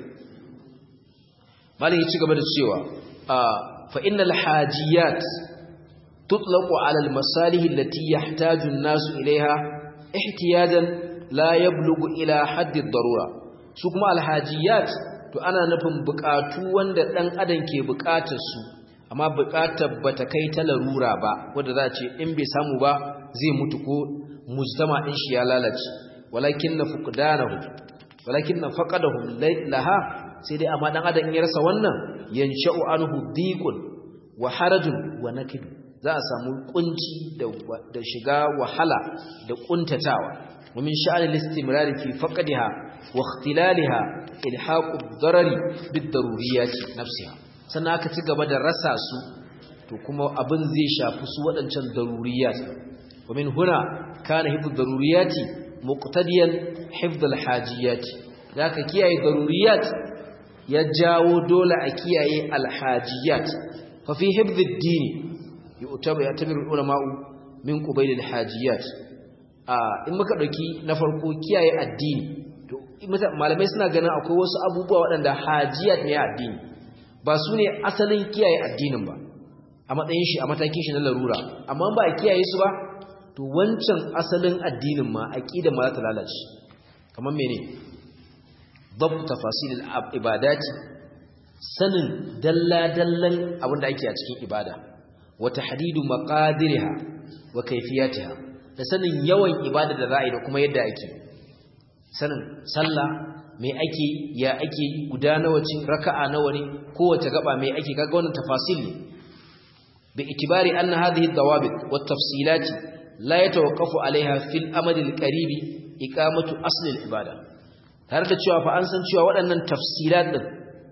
malai ya ci gaba da cewa fa innal hajiyat tutlaqu ala al masalih allati yahtaju an-nasu ilayha ihtiyajan la yablughu ila hadd ad-darura su kuma al hajiyat to ana nufin bukatu wanda dan adam ke bukatar su amma bukatar bata kai ta larura ba wanda za ce in bai samu ba zai mutu ko mujtama din shi ya lalace walakinna fuqdanahu walakinna faqadahum laha sai dai amma dan adam ya rasa wannan yansha'u anhu dhiqun wa harajun wa nakid za a samu kunci da da shiga wahala da kuntatawa ومن شأن الاستمرار في فقدها wa ikhtilaliha ilhaqu ad-darari bid-daruriyati nafsiha sannan aka ci gaba da rasa su to kuma abin zai shafi su waɗancan daruriyat wa min huna kana hifdhu ad-daruriyati muqtadiyan hifdhu al-hajiyat zaka kiyaye daruriyat ya jawo dole a kiyaye al-hajiyat fa fi hifdhi ad-din yu'tabaru ya'tabiru ulama'u min qubayl al-hajiyat a in muka dauki na farko kiyaye addini to malamai suna ganin akwai wasu abubuwa waɗanda hajiyat ne addini ba su ne asalin kiyaye addinin ba a matsayin shi a matakin shi na larura amma ba a kiyaye su ba to wancan asalin addinin ma aqida ma za ta lalace kamar mene dabt tafasil al-ibadati sanin dalla dallan abinda ake a cikin ibada wa tahdidu maqadirha wa kayfiyatiha da sanin yawan ibada da za a yi da kuma yadda ake sanin sallah me ake ya ake guda nawa ce raka'a nawa ne kowace gaba me ake kaga wannan tafasil ne bi itibari anna hadhihi ad-dawabit wat-tafsilat la yatawaqqafu 'alayha fil amad al-qarib iqamatu asl al-ibada tare da cewa fa an san cewa waɗannan tafsilat din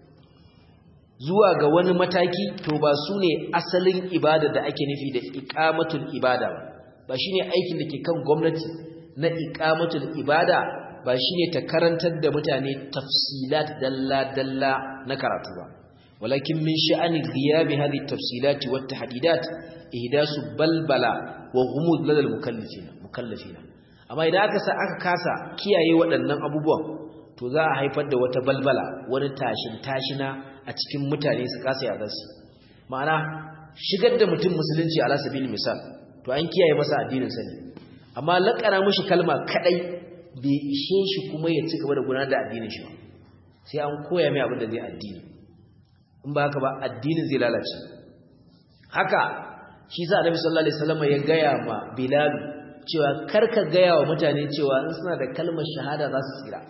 zuwa ga wani mataki to ba su ne asalin ibada da ake nufi da iqamatul ibada ba ba shine aikin da ke kan gwamnati na iqamatul ibada ba shine ta karantar da mutane tafsilat dalla dalla na karatu ba walakin min sha'ani ghiyabi hadhihi tafsilat wa tahdidat ihdasu balbala wa ghumud ladal mukallifina mukallifina amma idan aka sa aka kasa kiyaye waɗannan abubuwan to za a haifar da wata balbala wani tashin tashina a cikin mutane su kasa ya zasu ma'ana shigar da mutum musulunci ala sabil misal to an kiyaye masa addinin sa ne amma lakara mishi kalma kadai bai ishe shi kuma ya ci gaba da gudanar da addinin shi sai an koya mai abin da zai addini in ba haka ba addinin zai lalace haka shi sa Annabi sallallahu alaihi wasallam ya gaya ma Bilal cewa karka gaya wa mutane cewa in suna da kalmar shahada za su tsira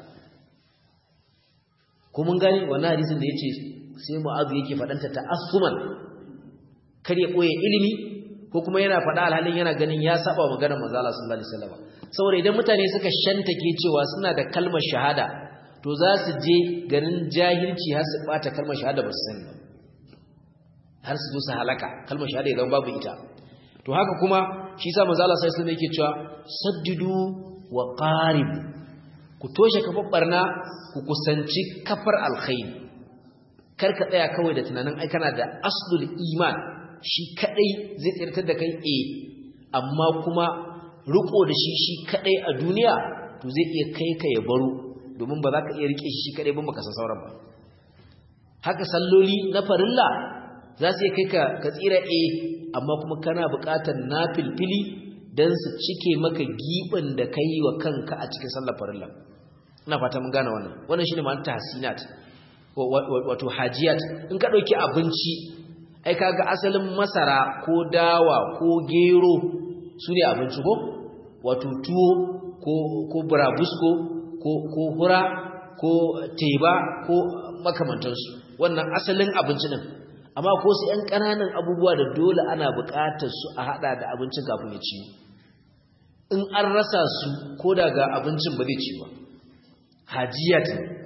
ko mun gani wannan hadisin da yace sai Mu'adh yake fadanta ta'assuman kar ya koye ilimi ko kuma yana fada alhalin yana ganin ya saba maganar manzo Allah sallallahu alaihi wasallam saboda idan mutane suka shantake cewa suna da kalmar shahada to za su je garin jahilci har su bata kalmar shahada ba su sani har su zo su halaka kalmar shahada idan babu ita to haka kuma shi yasa manzo Allah sallallahu alaihi wasallam yake cewa saddidu wa qarib ku toshe kafar barna ku kusanci kafar alkhairi karka tsaya kawai da tunanin ai kana da aslul iman shi kadai zai tsirtar da kai eh amma kuma riko da shi shi kadai a duniya to zai iya kai ka ya baro domin ba za ka iya rike shi shi kadai ban baka san sauran ba haka salloli na farilla za su iya kai ka ka tsira eh amma kuma kana buƙatar nafilfili dan su cike maka giɓin da kai wa kanka a cikin sallar farilla ina fata mun gane wannan wannan shine ma'anar tahsinat wato hajiyat in ka dauki abinci ai kaga asalin masara ko dawa ko gero sune abinci ko wato tuwo ko ko burabusko ko ko hura ko teba ko makamantansu wannan asalin abinci din amma ko su ƴan ƙananan abubuwa da dole ana buƙatar su a hada da abincin kafin ya ci in an rasa su ko daga abincin ba zai ci ba hajiyat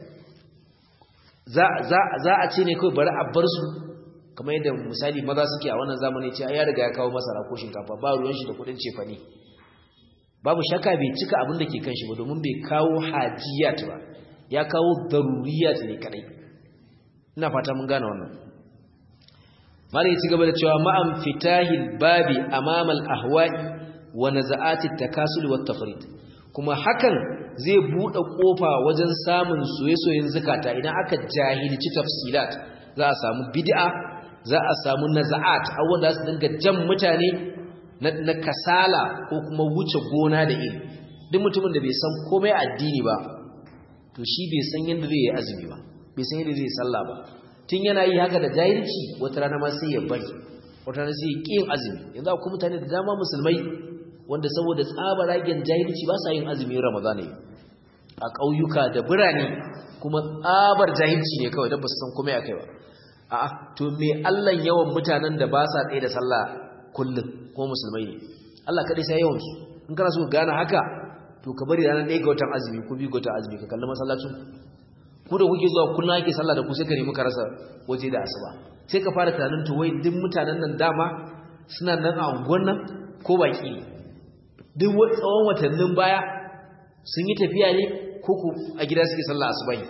za za za a ce ne kai bari a bar su kamar yadda misali maza suke a wannan zamani ce ya riga ya kawo masara ko shinkafa ba ruwan shi da kudin cefane babu shakka bai cika abin da ke kan shi ba domin bai kawo hajiyat ba ya kawo daruriyat ne kadai ina fata mun gane wannan mali ya ci gaba da cewa ma'am fitahil babi amama al-ahwa'i wa naza'ati at-takasul wa at-tafrid kuma hakan zai bude kofa wajen samun soyayyen zakata idan aka jahilci tafsilat za a samu bid'a za a samu naza'at awon da su dinga jan mutane na kasala ko kuma wuce gona da iri duk mutumin da bai san komai addini ba to shi bai san yadda zai yi azumi ba bai san yadda zai sallah ba tun yana yi haka da jahilci wata rana ma sai ya bari wata rana sai ya ƙi yin azumi yanzu akwai mutane da dama musulmai wanda saboda tsabaragen jahilci ba sa yin azumi ramadana a ƙauyuka da birane kuma tsabar jahilci ne kawai don ba su san komai a kai ba a'a to me Allah yawan mutanen da ba sa tsaye da sallah kullum ko musulmai ne Allah kadai sai yawan su in kana so gane haka to ka bari ranar ɗaya ga watan azumi ko biyu ga watan azumi ka kalli masallacin ku da kuke zuwa kullum ake sallah da ku sai ka nemi ka rasa waje da asuba sai ka fara tunanin to wai duk mutanen nan dama suna nan a unguwar nan ko baki ne duk tsawon watannin baya sun yi tafiya ne ko ku a gida suke sallah asuba ne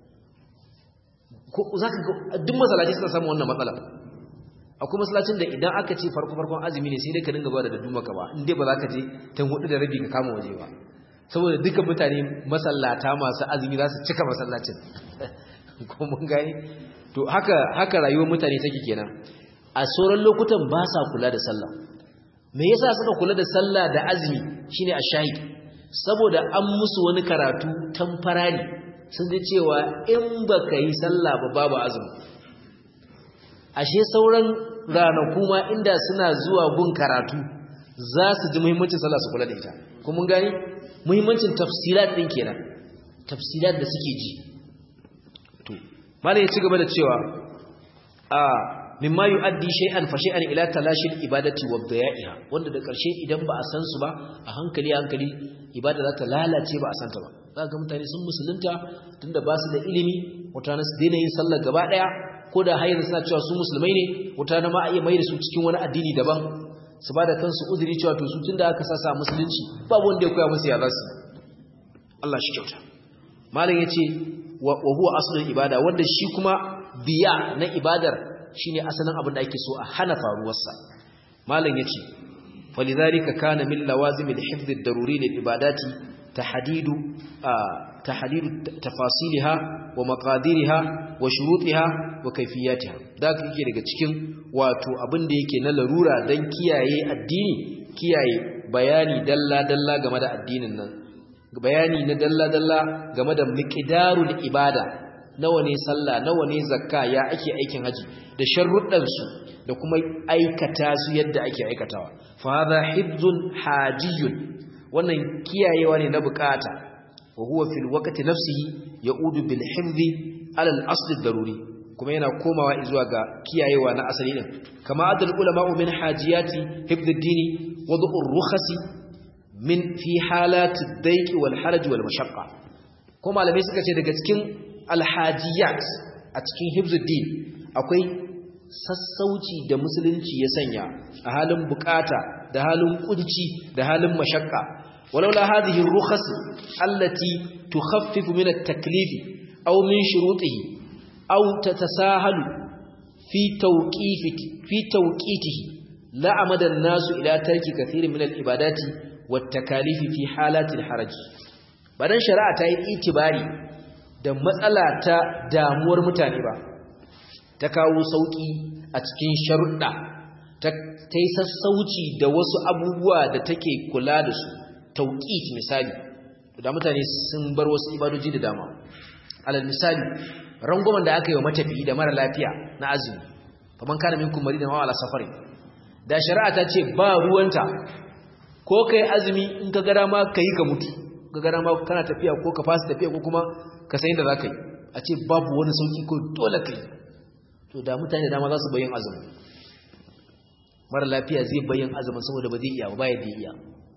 ko zaka ga duk masallaci suna samu wannan matsala akwai masallacin da idan aka ce farko farkon azumi ne sai dai ka dinga ba da daduma ka ba in dai ba za ka je tan hudu da rabi ka kama waje ba saboda duka mutane masallata masu azumi za su cika masallacin ko mun gani to haka haka rayuwar mutane take kenan a sauran lokutan ba sa kula da sallah me yasa suka kula da sallah da azumi shine ashahid saboda an musu wani karatu tamfarari sun ji cewa in baka yi sallah ba babu azumi ashe sauran ranaku ma inda suna zuwa gun karatu za su ji muhimmancin sallah su kula da ita ko mun gani muhimmancin tafsirat din kenan tafsirat da suke ji to malai ya ci gaba da cewa a mimma yu'addi shay'an fa shay'an ila talashil ibadati wa daya'iha wanda da karshe idan ba a san su ba a hankali hankali ibada za ta lalace ba a santa ba zaka mutane sun musulunta tunda ba su da ilimi wata su daina yin sallar gaba daya ko da hayar suna cewa su musulmai ne wata na ma a iya mai da su cikin wani addini daban su ba da kansu uzuri cewa to su tunda aka sasa musulunci babu wanda ya koya musu ya zasu Allah shi kyauta malam yace wa huwa aslul ibada wanda shi kuma biya na ibadar shine asalin abin da ake so a hana faruwar sa malam yace falidhalika kana min lawazim al-hifdh ad-daruri lil ibadati tahdidu tahdidu tafasilha wa maqadirha wa shurutiha wa kayfiyatiha daka yake daga cikin wato abin da yake na larura dan kiyaye addini kiyaye bayani dalla dalla game da addinin nan bayani na dalla dalla game da miqdarul ibada nawa ne sallah nawa ne zakka ya ake aikin haji da sharruddan su da kuma aikata su yadda ake aikatawa fa hadha hifzun hajiyun wannan kiyayewa ne na bukata wa huwa fil waqti nafsihi yaudu bil hifzi ala al asl ad-daruri kuma yana komawa zuwa ga kiyayewa na asali din kama adal ulama min hajiyati hifz ad-dini wa dhu'ur rukhasi min fi halati ad-dayq wal haraj wal mashaqqa kuma malamai suka ce daga cikin al-hajiyat a cikin hifz ad-din akwai sassauci da musulunci ya sanya a halin bukata da halin kunci da halin mashaqqa walaula hadhihi ar-rukhas allati tukhaffifu min at-taklif aw min shurutihi aw tatasahalu fi tawqifiki fi tawqitihi la amada an-nasu ila tarki kathirin min al-ibadati wat-takalif fi halati al-haraj badan shari'a ta yi itibari da matsala ta damuwar mutane ba ta kawo sauki a cikin sharuɗa ta yi sassauci da wasu abubuwa da take kula da su tauqit misali da mutane sun bar wasu ibadoji da dama alal misali rangwamen da aka yi wa matafiyi da mara lafiya na azumi faman kana minkum maridan wa ala safari da shari'a ta ce ba ruwanta ko kai azumi in ka gara ma kai ka mutu ka gara ma kana tafiya ko ka fasa tafiya ko kuma ka san inda zaka yi a ce babu wani sauki ko dole kai to da mutane da dama za su bayin azumi mara lafiya zai bayin azumin saboda ba zai iya ba ya iya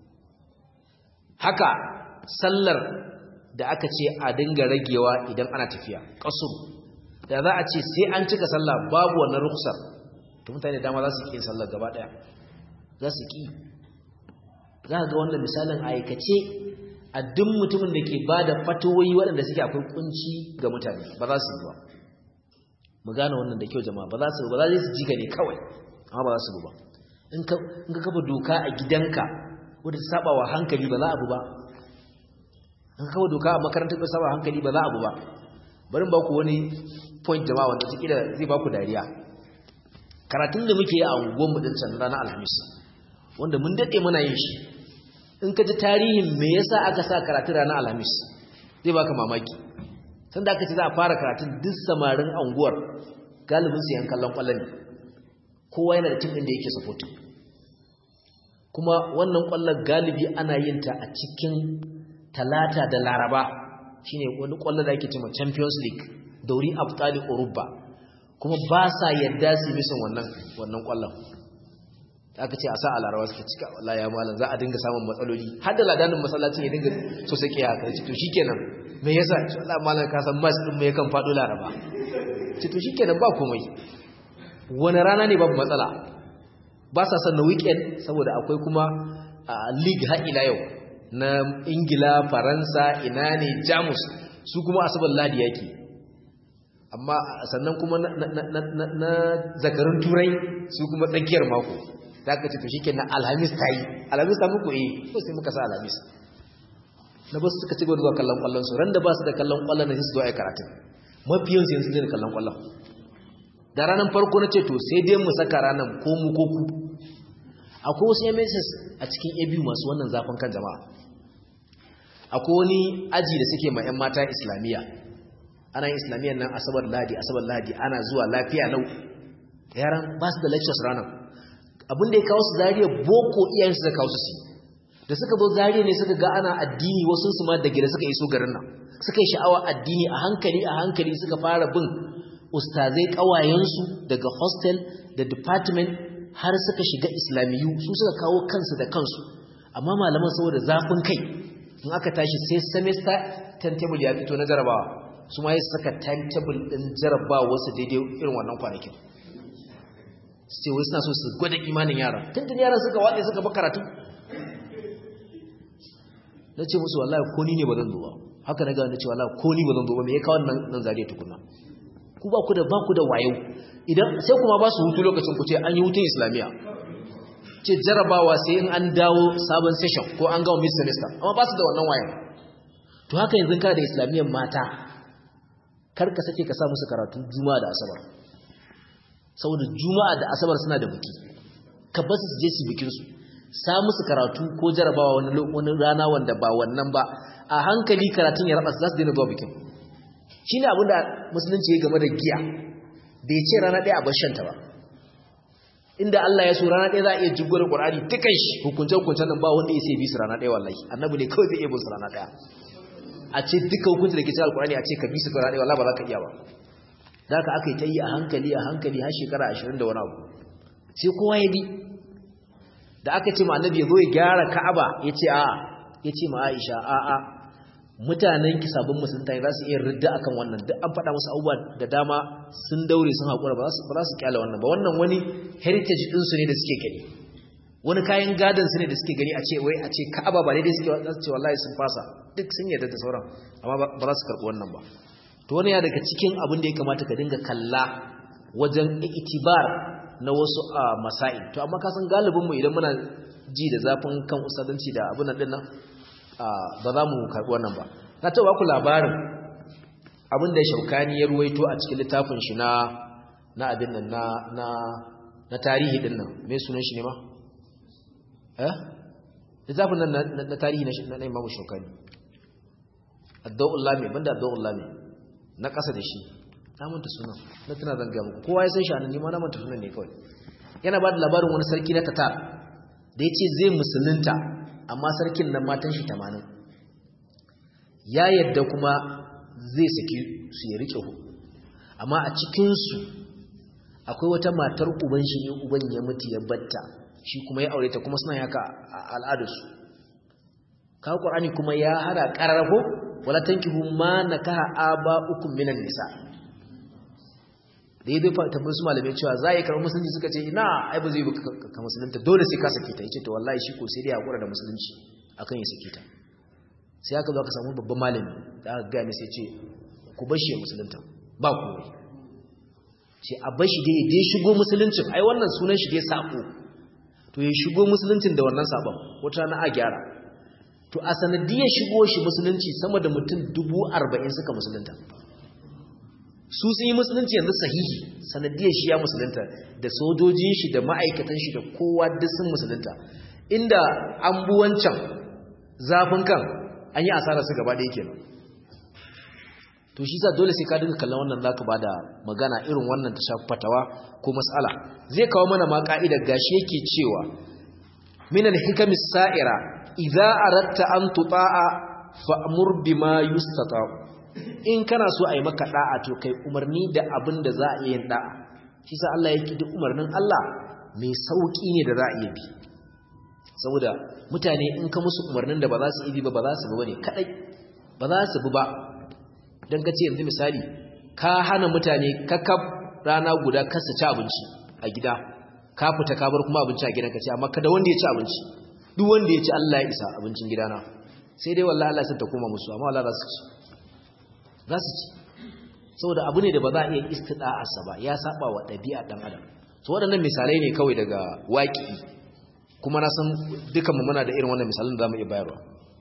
haka sallar da aka ce a dinga ragewa idan ana tafiya kasur da za a ce sai an cika sallah babu wannan rukhsar to mutane dama za su ki sallar gaba daya za su ki za ka ga wannan misalin aikace a duk mutumin da ke bada fatawoyi waɗanda suke akwai kunci ga mutane ba za su yi ba mu gane wannan da kyau jama'a ba za su ba za su ji ka ne kawai amma ba za su ba in ka in ka kafa doka a gidanka wanda ta saba wa hankali ba za a bu ba in ka kafa doka a makarantar ba saba hankali ba za a bu ba bari ba ku wani point jama'a wanda su kila zai ba ku dariya karatun da muke yi a unguwar mu din can ranar alhamis wanda mun dade muna yin shi in ka ji tarihin me yasa aka sa karatun ranar alhamis zai baka mamaki tun da aka ce za a fara karatun duk samarin anguwar galibin su yan kallon kwallon ne kowa yana da tim ɗin da yake supporting kuma wannan kwallon galibi ana yin ta a cikin talata da laraba shine wani kwallon da ake cewa Champions League dauri abtali Europa kuma ba sa yadda su misin wannan wannan kwallon aka ce a sa a larawa suka cika wallahi ya malam za a dinga samun matsaloli har da ladanin masallacin ya dinga so sai kiya ka ce to shikenan me yasa ce wallahi malam ka san mas din me yakan fado laraba ce to shikenan ba komai wani rana ne babu matsala ba sa san na weekend saboda akwai kuma league har ila yau na Ingila Faransa ina ne Jamus su kuma asabar ladi yake amma sannan kuma na zakarin turai su kuma tsakiyar mako da aka ce to shi kenan alhamis ta yi alhamis ta muku eh ko sai muka sa alhamis na basu suka ci gaba zuwa kallon kwallon su ran da ba su da kallon kwallon na su zo ai karatu mafiyan su yanzu ne kallon kwallon da ranar farko na ce to sai dai mu saka ranar ko mu ko ku akwai wasu M S S a cikin A B U masu wannan zafin kan jama'a akwai wani aji da suke ma 'yan mata islamiyya ana yin islamiyyar nan asabar ladi asabar ladi ana zuwa lafiya lau yaran ba su da lectures ranar abinda ya kawo su zariya boko iyayensu da kawo su si da suka zo zariya ne suka ga ana addini wasu su ma da gida suka iso garin nan suka yi sha'awa addini a hankali a hankali suka fara bin ustazai kawayensu daga hostel da department har suka shiga islamiyu su suka kawo kansu da kansu amma malaman saboda zafin kai in aka tashi sai semester timetable ya fito na jarabawa su ma yi saka timetable ɗin jarabawa wasu daidai irin wannan kwanakin sai wasu na so su gwada imanin yara tuntun yaran suka waɗe suka ba karatu na ce musu wallahi ko ni ne ba zan zo ba haka na gane cewa wallahi ko ni ba zan zo ba me ya kawo nan zariya tukuna ku ba ku da ba ku da wayo idan sai kuma ba su hutu lokacin ku ce an yi hutun islamiyya ce jarabawa sai in an dawo sabon session ko an gawo mid semester amma ba su da wannan wayan to haka yanzu ka da islamiyyar mata kar ka sake ka sa musu karatu juma'a da asabar saboda juma'a da asabar suna da biki ka basu su je su bikin su sa musu karatu ko jarabawa wani wani rana wanda ba wannan ba a hankali karatun ya raba su za su daina zuwa bikin shine abinda musulunci ya game da giya bai ce rana ɗaya a bar shanta ba inda Allah ya so rana ɗaya za a iya jigwar Qur'ani dukan shi hukunce-hukuncen nan ba wanda ya sai bi su rana ɗaya wallahi annabi ne kawai zai iya bin su rana ɗaya a ce duka hukunci da ke cikin Al-Qur'ani a ce ka bi su rana ɗaya wallahi ba za ka iya ba da haka aka yi ta yi a hankali a hankali har shekara ashirin da wani abu sai kowa ya bi da aka ce ma annabi ya zo ya gyara Ka'aba ya ce a'a ya ce ma Aisha a'a mutanen ki sabon musulunta za su iya ridda akan wannan duk an faɗa musu abubuwa da dama sun daure sun haƙura ba za su kyala wannan ba wannan wani heritage ɗinsu ne da suke gani wani kayan gadon su ne da suke gani a ce wai a ce Ka'aba ba daidai suke za su ce wallahi sun fasa duk sun yarda da sauran amma ba za su karɓi wannan ba to wani ya daga cikin abin da ya kamata ka dinga kalla wajen itibar na wasu masail to amma ka san galibin mu idan muna ji da zafin kan usadanci da abin nan din nan ba za mu karɓi wannan ba na taɓa ku labarin abin da Shaukani ya ruwaito a cikin littafin shi na na abin nan na na na tarihi din nan me sunan shi ne ma eh littafin nan na tarihi na na Imam Shaukani Ad-Daw'ul Lami banda Ad-Daw'ul Lami na ƙasa da shi na manta sunan na tana zanga muku kowa ya san shi anan ni ma na manta sunan ne kawai yana ba da labarin wani sarki na Tatar da yace zai musulunta amma sarkin nan matan shi tamanin ya yadda kuma zai saki su ya rike hu amma a cikinsu akwai wata matar uban shi ne uban ya mutu ya batta shi kuma ya aure ta kuma suna yaka al'adarsu kawo ƙwarani kuma ya hada ƙararrafo wala tankihu ma nakaha aba'ukum minan nisa da yadda tambayar su malamai cewa za a yi karɓar musulunci suka ce ina ai ba zai yi ka musulunta dole sai ka sake ta yace to wallahi shi ko sai dai hakura da musulunci akan ya sake ta sai aka zo aka samu babban malami da aka ga mai sai ce ku bar shi musulunta ba ku ce a bar shi dai dai shigo musuluncin ai wannan sunan shi dai sako to ya shigo musuluncin da wannan sabon wata na a gyara to a sanadiyar shigo shi musulunci sama da mutum dubu arba'in suka musulunta su sun yi musulunci yanzu sahihi sanadiyar shi ya musulunta da sojojin shi da ma'aikatan shi da kowa duk sun musulunta inda an bu wancan zafin kan an yi asara su gaba ɗaya kenan to shi sa dole sai ka dinga kallon wannan zaka bada magana irin wannan ta shafi fatawa ko mas'ala zai kawo mana ma ka'idar gashi yake cewa min al-hikam as-sa'ira idza aratta an tuta'a fa'mur bima yustata' in kana so a yi maka da'a to kai umarni da abin da za a yi da'a shi sa Allah yake duk umarnin Allah mai sauki ne da za a iya bi saboda mutane in ka musu umarnin da ba za su yi ba ba za su bi bane kadai ba za su bi ba dan kace yanzu misali ka hana mutane kakab rana guda kasa ci abinci a gida ka fita ka bar kuma abinci a gidan ka ce amma kada wanda ya ci abinci duk wanda ya ci Allah ya isa abincin gidana sai dai wallahi Allah sai ta koma musu amma wallahi za su ci za su ci saboda abu ne da ba za a iya istida'arsa ba ya saba wa ɗabi'a ɗan adam so waɗannan misalai ne kawai daga waƙi kuma na san dukanmu muna da irin wannan misalin da za mu iya bayarwa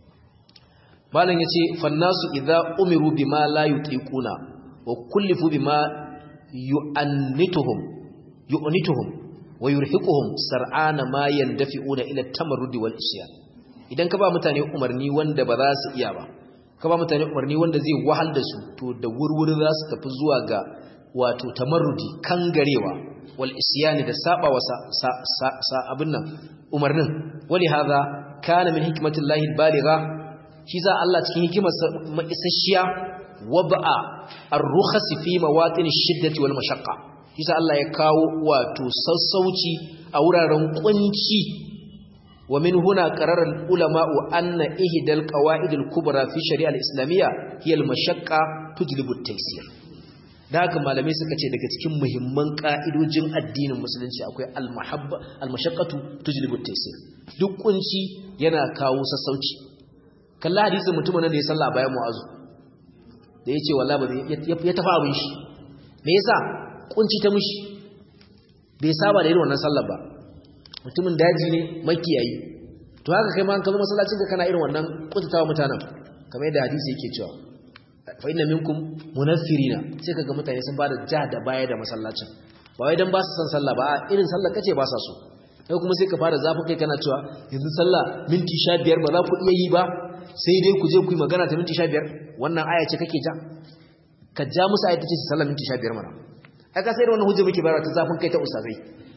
malam ya ce fannasu idza umiru bima la yutiquna wa kullifu bima yu'annituhum yu'nituhum wa yurhiquhum sar'ana ma yandafi'una ila tamarrud wal isyan idan ka ba mutane umarni wanda ba za su iya ba ka ba mutane umarni wanda zai wahal da su to da wurwuri za su tafi zuwa ga wato tamarrudi kangarewa wal isyani da saba wa sa abin nan umarnin wali hadha kana min hikmatillahi albaligha shi za Allah cikin hikimar isasshiya wab'a ar-rukhas fi mawatin ash-shiddati wal mashaqqa shi za Allah ya kawo wato sassauci a wuraren kunci ومن هنا قرر العلماء أن إحدى القواعد الكبرى في الشريعة الإسلامية هي المشقة تجلب التيسير da haka malamai suka ce daga cikin muhimman ka'idojin addinin musulunci akwai al-mahabba al-mashaqqatu tujlibu at-taysir duk kunci yana kawo sassauci kalla hadisin mutumin da ya salla bayan mu'azu da yace wallahi ba ya tafi abin shi me yasa kunci ta mushi bai saba da irin wannan sallar ba mutumin daji ne makiyayi to haka kai ma an kazo masallacin ka kana irin wannan kuntatawa mutanen kamar yadda hadisi yake cewa fa inna minkum munaffirina sai kaga mutane sun bada ja da baya da masallacin ba wai dan ba su san sallah ba irin sallah kace ba sa so kai kuma sai ka fara zafi kai kana cewa yanzu sallah minti sha biyar ba za ku iya yi ba sai dai ku je ku yi magana ta minti sha biyar wannan aya ce kake ja ka ja musu aya tace sallah minti sha biyar mana ai ka sai da wannan hujja muke bayarwa ta zafin kai ta ustazai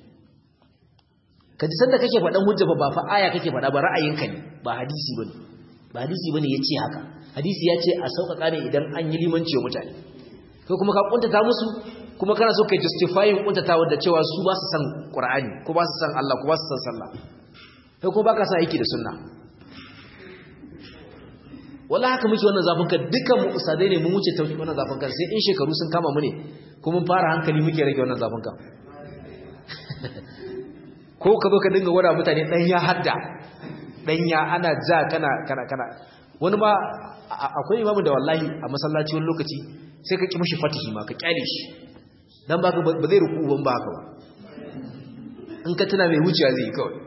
ka ji sanda kake faɗan hujja ba fa aya kake faɗa ba ra'ayinka ne ba hadisi bane ba hadisi bane yace haka hadisi yace a sauƙaƙa ne idan an yi limanci wa mutane kai kuma ka kuntata musu kuma kana so kai justifying kuntatawa da cewa su ba su san Qur'ani ko ba su san Allah ko ba su san sallah kai kuma baka sa aiki da sunna wallahi haka muke wannan zafin ka dukan mu usadai ne mun wuce tauki wannan zafin ka sai in shekaru sun kama mu ne kuma mun fara hankali muke rage wannan zafin ka ko ka zo ka dinga gwada mutane dan ya hadda dan ya ana ja kana kana kana wani ma akwai imamu da wallahi a masallaci wani lokaci sai ka ki mishi fatihi ma ka kyale shi dan ba ka ba zai ruku ban ba haka ba in ka tuna mai wuciya zai yi kawai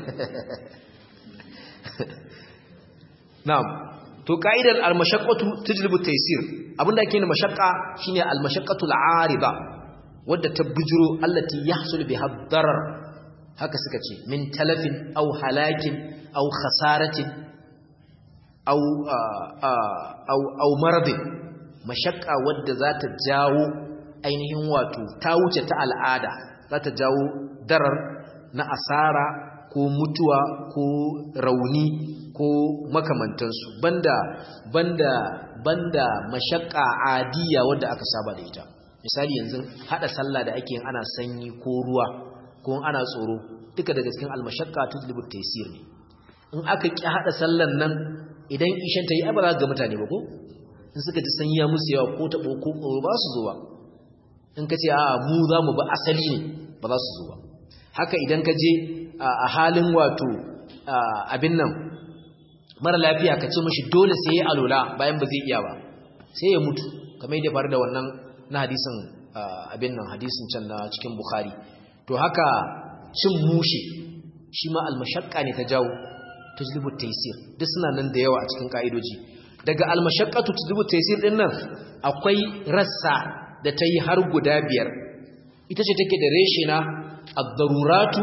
na'am to ka'idar al-mashaqqatu tajlibu at-taysir abinda ake ne mashaqqa shine al-mashaqqatu al-arida wadda ta bujuro allati yahsul biha ad-darar haka suka ce min talafin au halakin au khasaratin au au au maradin mashakka wadda za ta jawo ainihin wato ta wuce ta al'ada za ta jawo darar na asara ko mutuwa ko rauni ko makamantansu banda banda banda mashakka adiya wadda aka saba da ita misali yanzu hada sallah da ake yin ana sanyi ko ruwa ko ana tsoro duka daga cikin almashaqqa tujlibu taysir ne in aka ki hada sallan nan idan ishan tayi ba za ga mutane ba ko in suka ji sanya musu yawa ko tabo ko tsoro ba su zo ba in kace a mu za mu ba asali ne ba za su zo ba haka idan ka je a halin wato abin nan mara lafiya ka ce mishi dole sai ya alola bayan ba zai iya ba sai ya mutu kamar yadda faru da wannan na hadisin abin nan hadisin can na cikin Bukhari to haka cin mushe shi ma almashaqqa ne ta jawo tajlibu taysir duk suna nan da yawa a cikin kaidoji daga almashaqqatu tajlibu taysir din nan akwai rassa da ta yi har guda biyar ita ce take da reshe na ad-daruratu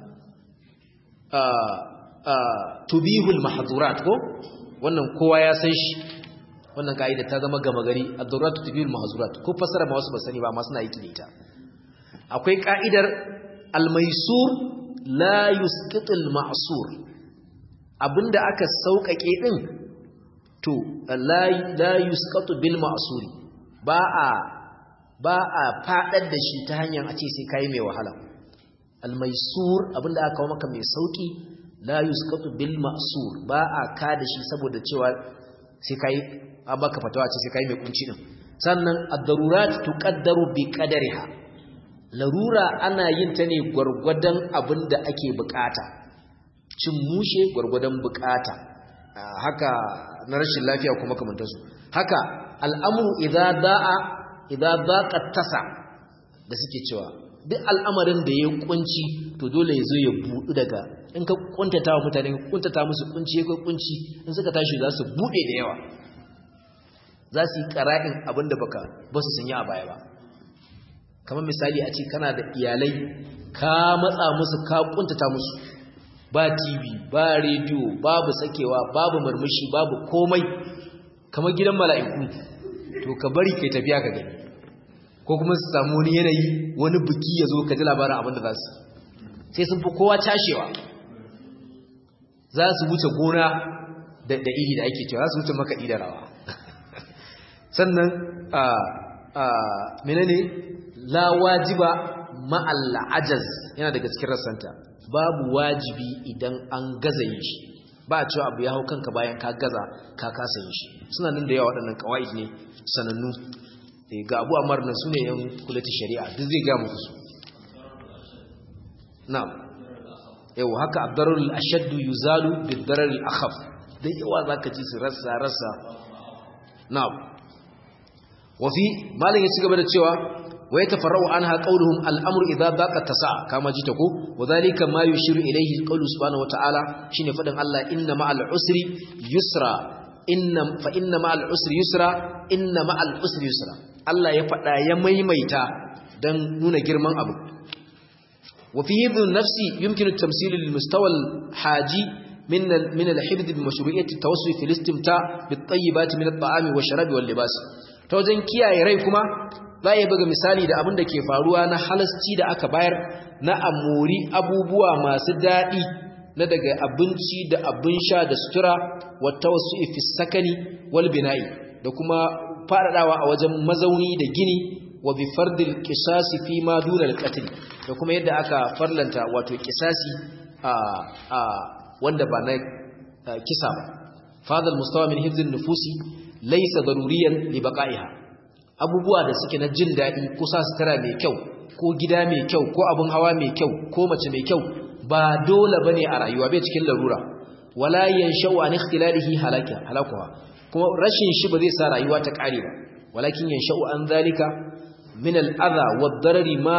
tubihul mahdhurat ko wannan kowa ya san shi wannan kaida ta zama gama gari ad-daruratu tubihul mahdhurat ko fasara ba wasu ba sani ba amma suna yi ta akwai ka'idar al-maisur la yusqitul ma'sur abinda aka sauƙaƙe din to la la yusqatu bil ma'suri ba a ba a fadar da shi ta hanyar a ce sai kai mai wahala al-maisur abinda aka kawo maka mai sauki la yusqatu bil ma'sur ba a ka da shi saboda cewa sai kai an baka fatawa ce sai kai mai kunci din sannan ad-darurat tuqaddaru bi qadariha larura ana yin ta ne gurgurdan abinda ake bukata cin mushe gurgurdan bukata haka na rashin lafiya kuma kamantar su haka al'amru idza da'a idza daqa tasa da suke cewa duk al'amarin da ya kunci to dole ya zo ya budu daga in ka kuntata wa mutane ka kuntata musu kunci ya kunci in suka tashi za su bude da yawa za su yi qara'in abinda baka ba su sun yi a baya ba kamar misali a ce kana da iyalai ka matsa musu ka kuntata musu ba T V ba rediyo babu sakewa babu murmushi babu komai kamar gidan mala'iku to ka bari kai tafiya ka gani ko kuma su samu wani yanayi wani biki ya zo ka ji labarin abin da za su sai sun fi kowa cashewa za su wuce gona da iri da ake cewa za su wuce makaɗi da rawa sannan a a menene la wajiba ma'al ajaz yana daga cikin rassanta babu wajibi idan an gaza yin shi ba a cewa abu ya hau kanka bayan ka gaza ka kasa yin shi suna nan da yawa waɗannan kawai ne sanannu ga abu amar nan su ne yan kulati shari'a duk zai ga muku su na'am yau haka abdarul ashaddu yuzalu bidarul akhaf da yawa zaka ji su rassa rassa na'am wa fi malin ya cigaba da cewa wa yatafarra'u anha qawluhum al-amru idha baqa tasa'a kama jita ko wadhalika ma yushiru ilayhi qawlu subhanahu wa ta'ala shine fadin Allah inna ma'al usri yusra inna fa inna ma'al usri yusra inna ma'al usri yusra Allah ya fada ya maimaita dan nuna girman abu wa fi hibdun nafsi yumkinu at-tamsil lil-mustawa al-haji min min al-hifd bi-mashru'iyyati at-tawassul fi al-istimta' bit-tayyibat min at-ta'ami wash-sharabi wal-libas to wajen kiyaye rai kuma za a buga misali da abin da ke faruwa na halasci da aka bayar na amuri abubuwa masu daɗi na daga abinci da abin sha da sutura wata wasu ifis sakani wal bina'i da kuma faɗaɗawa a wajen mazauni da gini wa bi fardil qisasi fi ma duna al-qatl da kuma yadda aka farlanta wato qisasi a a wanda ba na kisa ba fadal mustawa min hifdhin nufusi laysa daruriyan li baqa'iha abubuwa da suke na jin daɗi ko sa sutura mai kyau ko gida mai kyau ko abin hawa mai kyau ko mace mai kyau ba dole bane a rayuwa bai cikin larura wala yanshau an ikhtilalihi halaka halakuha kuma rashin shi ba zai sa rayuwa ta kare ba walakin yanshau an zalika min al-adha wad-darari ma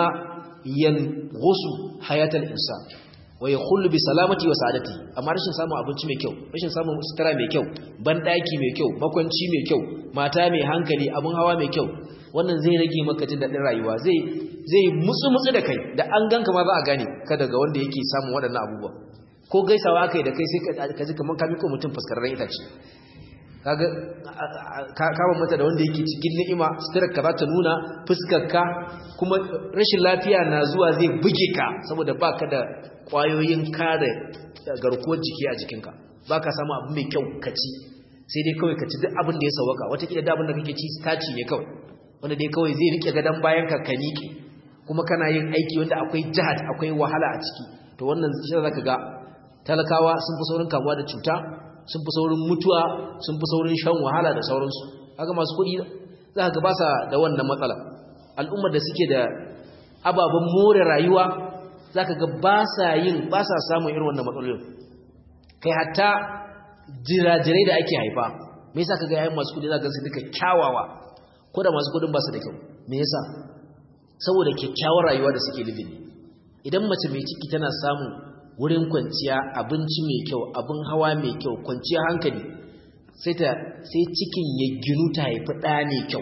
yanghusu hayatal insan wa yakhullu bi salamati wa sa'adati amma rashin samun abinci mai kyau rashin samun sutura mai kyau ban daki mai kyau makwanci mai kyau mata mai hankali abun hawa mai kyau wannan zai rage maka jin dadin rayuwa zai zai mutsu mutsu da kai da an ganka ma za a gane ka daga wanda yake samun waɗannan abubuwa ko gaisawa akai da kai sai ka ji kaman ka miko mutum fuskararren itace kaga ka kama mata da wanda yake cikin ni'ima sutura ka za ta nuna fuskarka kuma rashin lafiya na zuwa zai buge ka saboda baka da kwayoyin kare garkuwar jiki a jikinka baka samu abu mai kyau ka ci sai dai kawai ka ci duk abin da ya sauka watakila da abin da kake ci staci ne kawai wanda dai kawai zai rike gadon bayan ka kanike kuma kana yin aiki wanda akwai jihad akwai wahala a ciki to wannan shi zaka ga talakawa sun fi saurin kamuwa da cuta sun fi saurin mutuwa sun fi saurin shan wahala da sauransu haka masu kuɗi za ka ba sa da wannan matsala al'ummar da suke da ababen more rayuwa za ka ga ba sa yin ba sa samun irin wannan matsalolin kai hatta jirajirai da ake haifa me yasa ka ga yayin masu kuɗi za ka su duka kyawawa ko da masu kuɗin ba su da kyau me yasa saboda kyakkyawar rayuwa da suke living idan mace mai ciki tana samun wurin kwanciya abinci mai kyau abin hawa mai kyau kwanciya hankali sai ta sai cikin ya ginu ta haifi ɗa mai kyau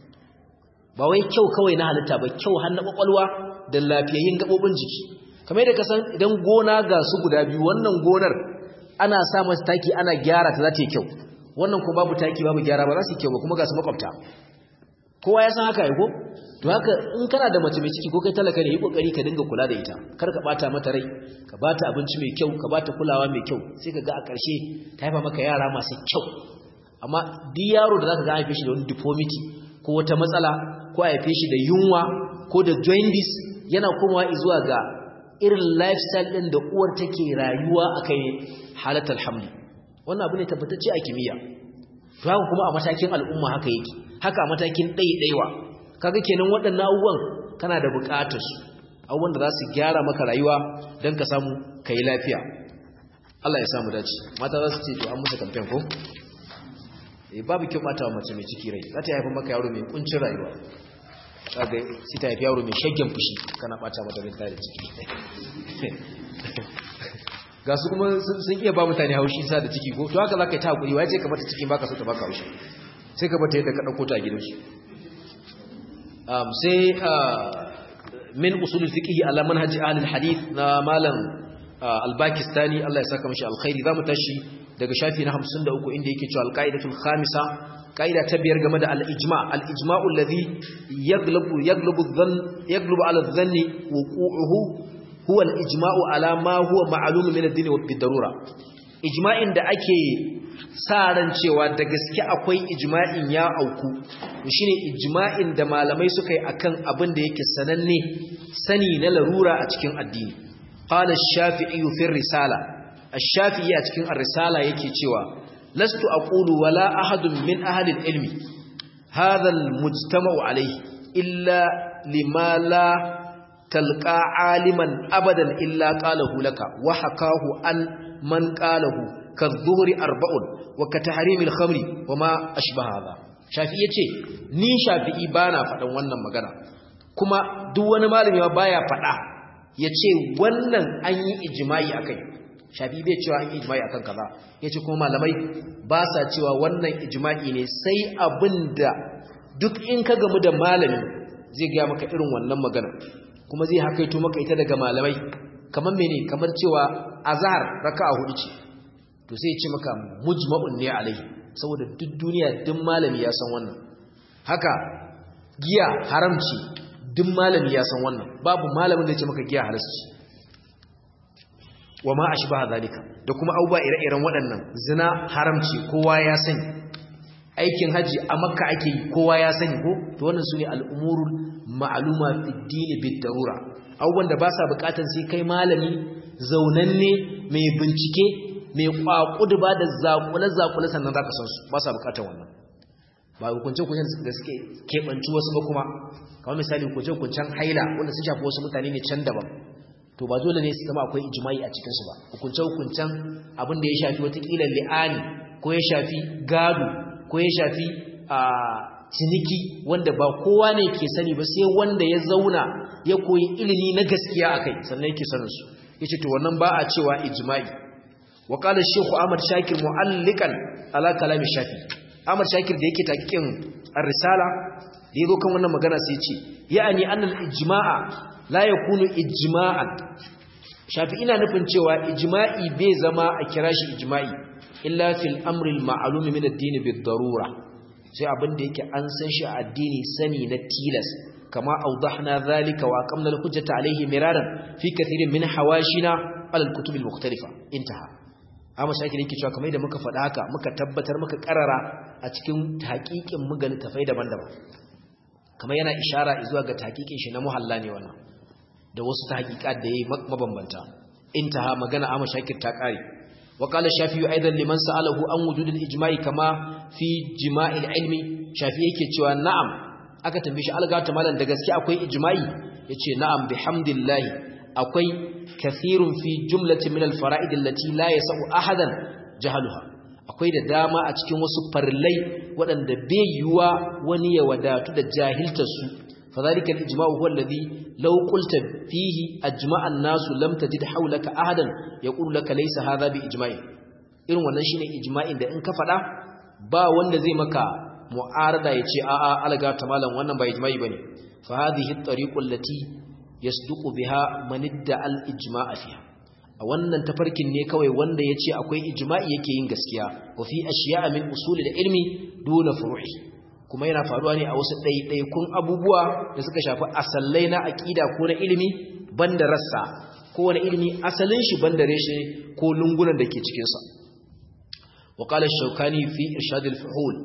ba wai kyau kawai na halitta ba kyau har na kwakwalwa da lafiyayyin gaɓoɓin jiki kamar yadda ka san idan gona ga su guda biyu wannan gonar ana sa mata taki ana gyara ta za ta yi kyau wannan kuma babu taki babu gyara ba za su yi kyau ba kuma ga su makwabta kowa ya san haka ya ko to haka in kana da mace mai ciki ko kai talaka ne yi kokari ka dinga kula da ita kar ka bata mata rai ka bata abinci mai kyau ka bata kulawa mai kyau sai ka ga a ƙarshe ta haifa maka yara masu kyau amma duk yaro da zaka ga haife shi da wani deformity ko wata matsala ko a haife shi da yunwa ko da jaundice yana komawa zuwa ga irin lifestyle din da uwar take rayuwa akai halatul hamli wannan abu ne tabbatacce a kimiyya to haka kuma a matakin al'umma haka yake haka a matakin ɗaiɗaiwa kaga kenan waɗannan abubuwan kana da buƙatar su abubuwan da za su gyara maka rayuwa don ka samu kai lafiya Allah ya samu dace mata za su ce to an musu campaign ko eh babu kyau bata mace mai ciki rai za ta haifa maka yaro mai kuncin rayuwa kaga sai ta haifi yaro mai shaggen fushi kana bata mata rai tare ciki ga su kuma sun iya ba mutane haushi sa da ciki ko to haka zaka yi ta hakuri wai sai ka bata cikin baka so ta baka haushi sai ka bata yadda ka dauko ta gidansu um sai min usul fiqh ala manhaj ahli alhadith na malam al-Pakistani Allah ya saka mishi alkhairi zamu tashi daga shafi na hamsin da uku inda yake cewa al-qaidatul khamisa qaida ta biyar game da al-ijma al-ijma'u alladhi yaglabu yaglabu dhann yaglabu ala dhanni wuqu'uhu huwa al-ijma'u ala ma huwa ma'lum min ad-din wa bid-darura ijma'in da ake sa ran cewa da gaske akwai ijma'in ya auku shine ijma'in da malamai suka yi akan abin da yake sananne sani na larura a cikin addini qala ash-shafi'i fi ar-risala ash-shafi'i a cikin ar-risala yake cewa lastu aqulu wala ahadun min ahli al-ilmi hadha al-mujtama'u alayhi illa lima la talqa aliman abadan illa qalahu laka wa hakahu an man qalahu kadh-dhuhri arba'un wa katahrimil khamri wama ashbaha hadha shafi'i yace ni shafi'i bana fadan wannan magana kuma duk wani malami ma baya fada yace wannan an yi ijma'i akai shafi'i bai cewa an yi ijma'i akan kaza yace kuma malamai ba sa cewa wannan ijma'i ne sai abinda duk in ka gamu da malami zai ga maka irin wannan magana kuma zai hakaito maka ita daga malamai kamar mene kamar cewa azhar raka'a hudu ce to sai ya ce maka mujma'un ne alai saboda duk duniya duk malami ya san wannan haka giya haramci duk malami ya san wannan babu malamin da ya ce maka giya halalci wama ashbaha zalika da kuma abubuwa ire-iren waɗannan zina haramci kowa ya sani aikin haji a makka ake yi kowa ya sani ko to wannan sune al'umurul ma'luma fi din bid-darura abubuwan da ba sa bukatan sai kai malami zaunanne mai bincike mai kwakudu ba da zakule-zakule sannan za ka san su ba sa bukatar wannan ba hukunce-hukuncen da suke keɓanci wasu ba kuma kamar misali hukunce-hukuncen haila wanda sun shafi wasu mutane ne can daban to ba dole ne su zama akwai ijimai a cikinsu ba hukunce-hukuncen abin da ya shafi watakila li'ani ko ya shafi gado ko ya shafi a ciniki wanda ba kowa ne ke sani ba sai wanda ya zauna ya koyi ilimi na gaskiya a kai sannan yake sanin su ya ce to wannan ba a cewa ijimai وقال الشيخ أحمد شاكر معلقا على كلام الشافعي أحمد شاكر da yake taqiqin ar-risala da yazo kan wannan magana sai yace yani annal ijma'a la yakunu ijma'an shafi'i ina nufin cewa ijma'i bai zama a kira shi ijma'i illa fil amri al-ma'lum min ad-din bid-darura sai abin da yake an san shi a addini sani na tilas kama awdahna dhalika wa aqamna al-hujjata alayhi miraran fi kathirin min hawashina ala al-kutub al-mukhtalifa intaha amma shakir yake cewa kamar da muka faɗa haka muka tabbatar muka karara a cikin haƙiƙin mugan tafai daban-daban kamar yana ishara zuwa ga haƙiƙin shi na muhalla ne wannan da wasu tahqiqat da yayi mabambanta intaha magana amma shakir ta kare wa qala shafi'i aidan liman sa'alahu an wujud al-ijma'i kama fi jima'i al-ilmi shafi'i yake cewa na'am aka tambaye shi algata malan da gaske akwai ijma'i yace na'am bihamdillahi akwai kathirun fi jumlatin min al-fara'id allati la yasau ahadan jahaluha akwai da dama a cikin wasu farillai waɗanda bai yiwa wani ya wadatu da jahiltar su fadhalika al-ijma'u huwa alladhi law qulta fihi ajma'a an-nasu lam tajid hawlaka ahadan yaqulu laka laysa hadha bi ijma'i irin wannan shine ijma'in da in ka fada ba wanda zai maka mu'arada yace a'a alga ta malam wannan ba ijma'i bane fa hadhihi at-tariqu allati yasduqu biha man idda al-ijma'a fiha a wannan tafarkin ne kawai wanda yace akwai ijma'i yake yin gaskiya wa fi ashiya'a min usul al-ilmi duna furu'i kuma yana faruwa ne a wasu ɗaiɗaikun abubuwa da suka shafi asallai na aqida ko na ilimi banda rassa ko wani ilimi asalin shi banda reshe ko lungunan da ke cikin sa wa qala ash-shawkani fi irshad al-fuhul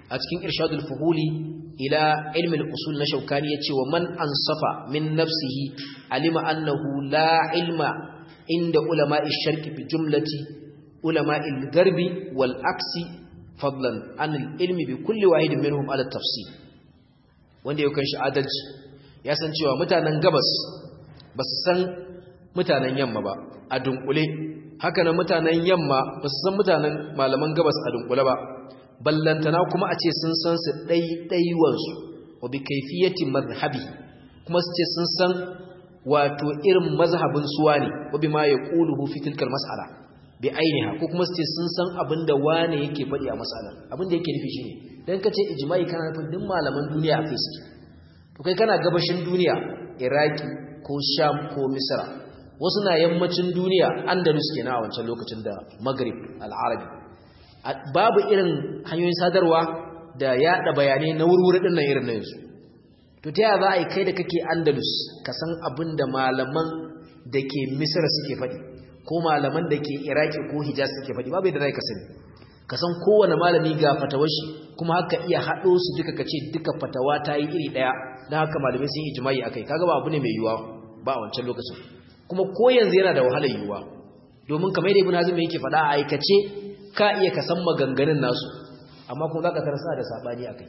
a cikin irshadul fuhuli ila ilmi al-usul na Shawkani yace wa man ansafa min nafsihi alima annahu la ilma inda ulama'i sharqi bi jumlati ulama'i al-gharbi wal aksi fadlan an al-ilmi bi kulli wahidin minhum ala tafsil wanda yake kan shi adalci ya san cewa mutanen gabas ba su san mutanen yamma ba a dunkule haka nan mutanen yamma ba su san mutanen malaman gabas a dunkule ba ballantana kuma a ce sun san su ɗaiɗaiwansu wa bi kaifiyati mazhabi kuma su ce sun san wato irin mazhabin suwa ne wa bi ma yaquluhu fi tilkal mas'ala bi ainiha ko kuma su ce sun san abinda wane yake faɗi a mas'alar abinda yake nufi shine dan kace ijma'i kana nufin duk malaman duniya a face to kai kana gabashin duniya Iraki ko Sham ko Misra wasu na yammacin duniya Andalus kenan a wancan lokacin da Maghrib al-Arabi babu irin hanyoyin sadarwa da yada bayanai na wurwuri din nan irin na yanzu to ta yaya za a yi kai da kake Andalus ka san abin da malaman da ke Misra suke faɗi ko malaman da ke Iraki ko Hijaz suke faɗi babu yadda za ka sani ka san kowane malami ga fatawar shi kuma haka iya haɗo su duka kace duka fatawa ta yi iri ɗaya don haka malamai sun yi ijma'i akai kaga ba abu ne mai yiwuwa ba a wancan lokacin kuma ko yanzu yana da wahalar yiwuwa domin kamar da Ibn Hazm yake faɗa a aikace ka iya ka san maganganun nasu amma kuma zaka tarar sa da sabani akai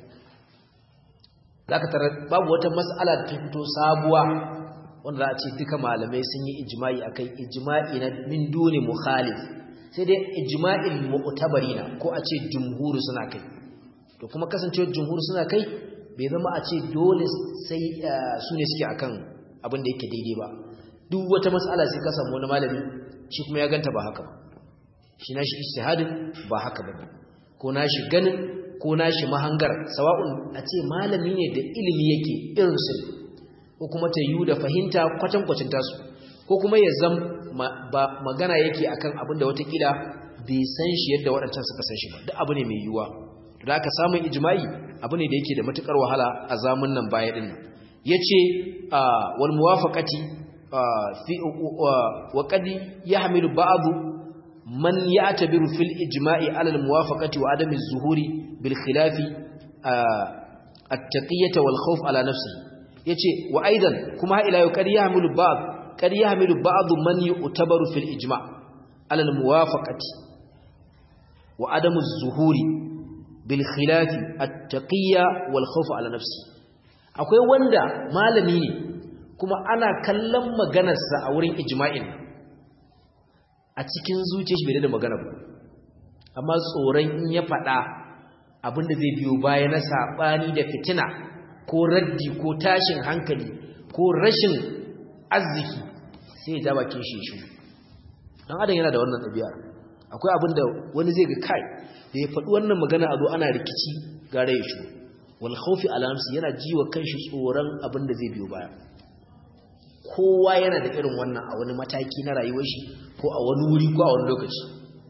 zaka tarar babu wata mas'ala da ta fito sabuwa wanda za a ce duka malamai sun yi ijma'i akai ijma'i na min duni mukhalif sai dai ijma'il mu'tabarina ko a ce jumhuru suna kai to kuma kasancewar jumhuru suna kai bai zama a ce dole sai su ne suke akan abin da yake daidai ba duk wata mas'ala sai ka samu wani malami shi kuma ya ganta ba haka ba shi nashi ijtihadin ba haka ba ko nashi ganin ko nashi mahangar sawa'un a ce malami ne da ilimi yake irin su ko kuma ta yi da fahimta kwatankwacin tasu ko kuma ya zam ba magana yake akan abin da watakila bai san shi yadda waɗancan suka san shi ba duk abu ne mai yiwuwa da aka samun ijma'i abu ne da yake da matukar wahala a zamun nan baya din nan yace wal muwafaqati fi wa qad yahmilu ba'd man ya'tabiru fil ijma'i ala al muwafaqati wa adami az-zuhuri bil khilafi at-taqiyyah wal khawf ala nafsihi yace wa aidan kuma ila yau qad yahmilu ba'd qad yahmilu ba'd man yu'tabaru fil ijma' ala al muwafaqati wa adamu az-zuhuri bil khilafi at-taqiyyah wal khawf ala nafsihi akwai wanda malami ne kuma ana kallon maganarsa a wurin ijma'in a cikin zuciyar shi bai da magana ba amma tsoron in ya faɗa abinda zai biyo baya na sabani da fitina ko raddi ko tashin hankali ko rashin arziki sai ya ja bakin shi shi dan adam yana da wannan ɗabi'a akwai abinda wani zai ga kai da ya faɗi wannan magana a zo ana rikici gare ya shi wal khawfi ala nafsi yana jiwa kanshi tsoron abinda zai biyo baya kowa yana da irin wannan a wani mataki na rayuwar shi ko a wani wuri ko a wani lokaci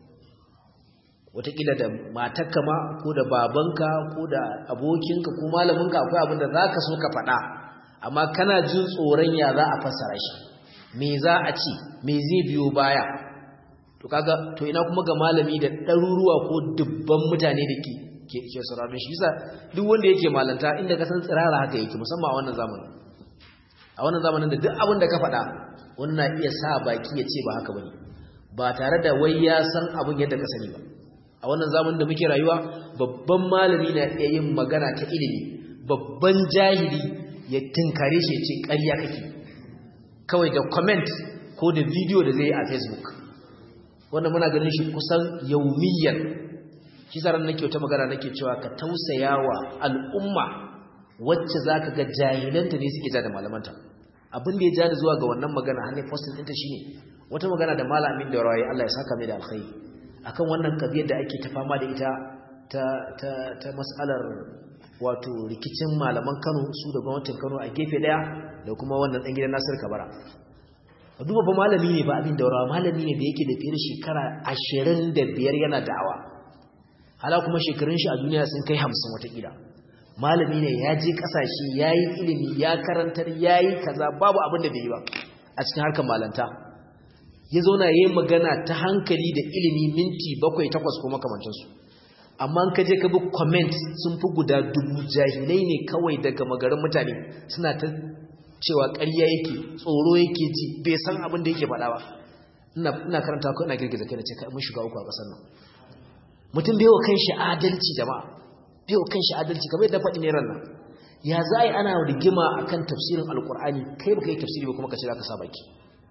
wataƙila da matarka ma ko da babanka ko da abokinka ko malaminka akwai abin da za ka so ka faɗa amma kana jin tsoron ya za a fassara shi me za a ci me zai biyo baya to kaga to ina kuma ga malami da ɗaruruwa ko dubban mutane da ke ke ke sauraron shi yasa duk wanda yake malanta inda ka san tsirara haka yake musamman a wannan zamanin a wannan zamanin da duk abin da ka faɗa wani na iya sa baki ya ce ba haka bane ba tare da wai ya san abin yadda ka sani ba a wannan zamanin da muke rayuwa babban malami na iya yin magana ta ilimi babban jahili ya tinkare shi ya ce ƙarya kake kawai da comment ko da video da zai yi a Facebook wannan muna ganin shi kusan yaumiyan shi saran nake wata magana nake cewa ka tausayawa al'umma wacce zaka ga jahilanta ne suke ja da malamanta abin da ya ja da zuwa ga wannan magana har ne posting ɗinta shine wata magana da malamin da rawaye Allah ya saka mai da alkhairi akan wannan kabiyar da ake ta fama da ita ta ta ta mas'alar wato rikicin malaman Kano su da gwamnatin Kano a gefe daya da kuma wannan dan gidan Nasir Kabara duba ba malami ne ba abin da rawa malami ne da yake da fiye da shekara ashirin da biyar yana da'awa hala kuma shekarun shi a duniya sun kai hamsin watakila malami ne ya je kasashe ya yi ilimi ya karantar ya yi kaza babu abin da bai yi ba a cikin harkar malanta ya zauna ya yi magana ta hankali da ilimi minti bakwai takwas ko makamancinsu amma an kaje ka bi comment sun fi guda dubu jahilai ne kawai daga magarin mutane suna ta cewa ƙarya yake tsoro yake ji bai san abin da yake faɗa ba ina ina karanta ko ina girgiza kai na ce kai mun shiga uku a ƙasar nan mutum bai wa kanshi adalci jama'a bai wa kanshi adalci kamar yadda faɗi ne ran nan ya za a yi ana rigima akan tafsirin alkur'ani kai baka yi tafsiri ba kuma ka ce za ka sa baki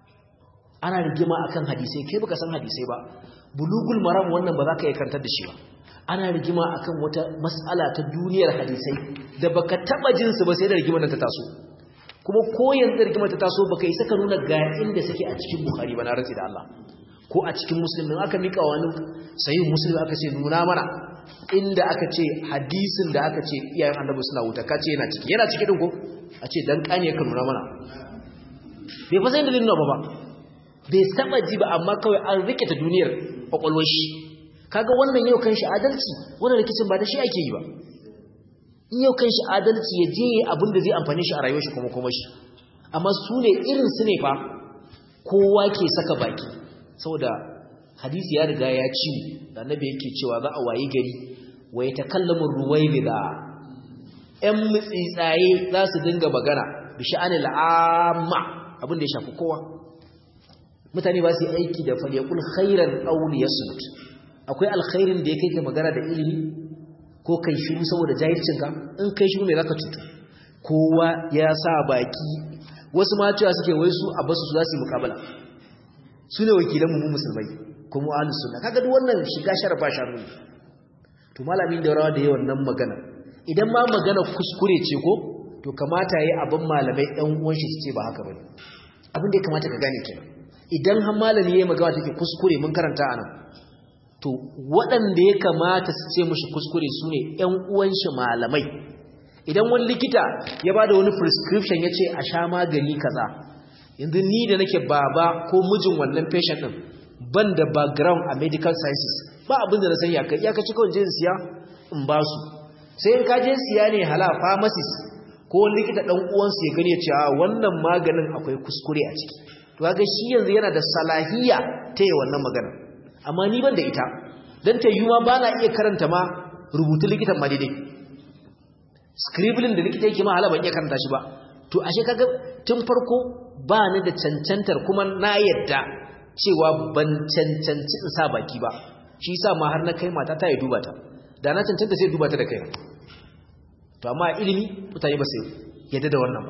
ana rigima akan hadisai kai baka san hadisai ba bulugul maram wannan ba za ka yi karantar da shi ba ana rigima akan wata mas'ala ta duniyar hadisai da baka taba jin su ba sai da rigimar nan ta taso kuma ko yanzu rigimar ta taso baka yi saka nuna ga inda suke a cikin bukhari ba na rantsi da Allah ko a cikin muslim din aka mika wani sahih muslim aka ce nuna mana inda aka ce hadisin da aka ce iyayen annabi suna wuta kace yana ciki yana ciki din ko a ce dan kane ka nuna mana bai fa sai da nuna ba ba bai saba ji ba amma kawai an rike ta duniyar kwakwalwar shi kaga wannan yau kan shi adalci wannan rikicin ba da shi ake yi ba in yau kan shi adalci ya je abin da zai amfane shi a rayuwar shi kuma kuma shi amma su ne irin su ne fa kowa ke saka baki saboda hadisi ya riga ya ci da annabi yake cewa za a wayi gari wa yatakallamu ruwaybida ɗan mutsitsaye za su dinga magana bi sha'anil amma abin da ya shafi kowa mutane ba su yi aiki da falyakul khairan aw liyasmut akwai alkhairin da yake kai magana da ilimi ko kai shiru saboda jahilcinka in kai shiru me zaka cutu kowa ya sa baki wasu ma cewa suke wai su a basu su za su yi muƙabala su ne wakilan mu musulmai ko mu ahlus sunna kaga duk wannan shiga sharfa sharri to malamin da rawa da yawan nan magana idan ma magana kuskure ce ko to kamata yayi abin malamai ɗan uwan shi su ce ba haka bane abin da ya kamata ka gane kenan idan har malami yayi magana take kuskure mun karanta anan to waɗanda ya kamata su ce mushi kuskure su ne ‘yan uwanshi malamai idan wani likita ya ba da wani prescription ya ce a sha magani kaza yanzu ni da nake baba ko mijin wannan patient ɗin ban da background a medical sciences ba abin da na sani aka iya kaci kawai jin siya in ba su sai in kaje siya ne hala pharmacist ko wani likita ɗan uwansu ya gani ya ce a wannan maganin akwai kuskure a ciki to kaga shi yanzu yana da salahiya ta yi wannan maganar amma ni ban da ita don ta yiwuwa ba na iya karanta ma rubutun likitan ma daidai scribbling da likita yake ma hala ban iya karanta shi ba to ashe kaga tun farko ba ni da cancantar kuma na yadda cewa ban cancanci in sa baki ba shi yasa ma har na kai mata ta yi duba ta da na cancanta sai duba ta da kai to amma ilimi mutane ba sai yadda da wannan ba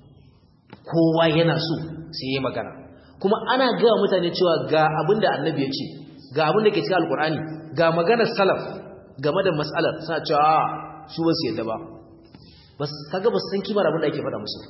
kowa yana so sai ya magana kuma ana ga mutane cewa ga abin da annabi ya ce ga abin da ke cikin alkur'ani ga maganar salaf game da mas'alar suna cewa su ba su yadda ba bas kaga ba su san kimar abin da ake faɗa musu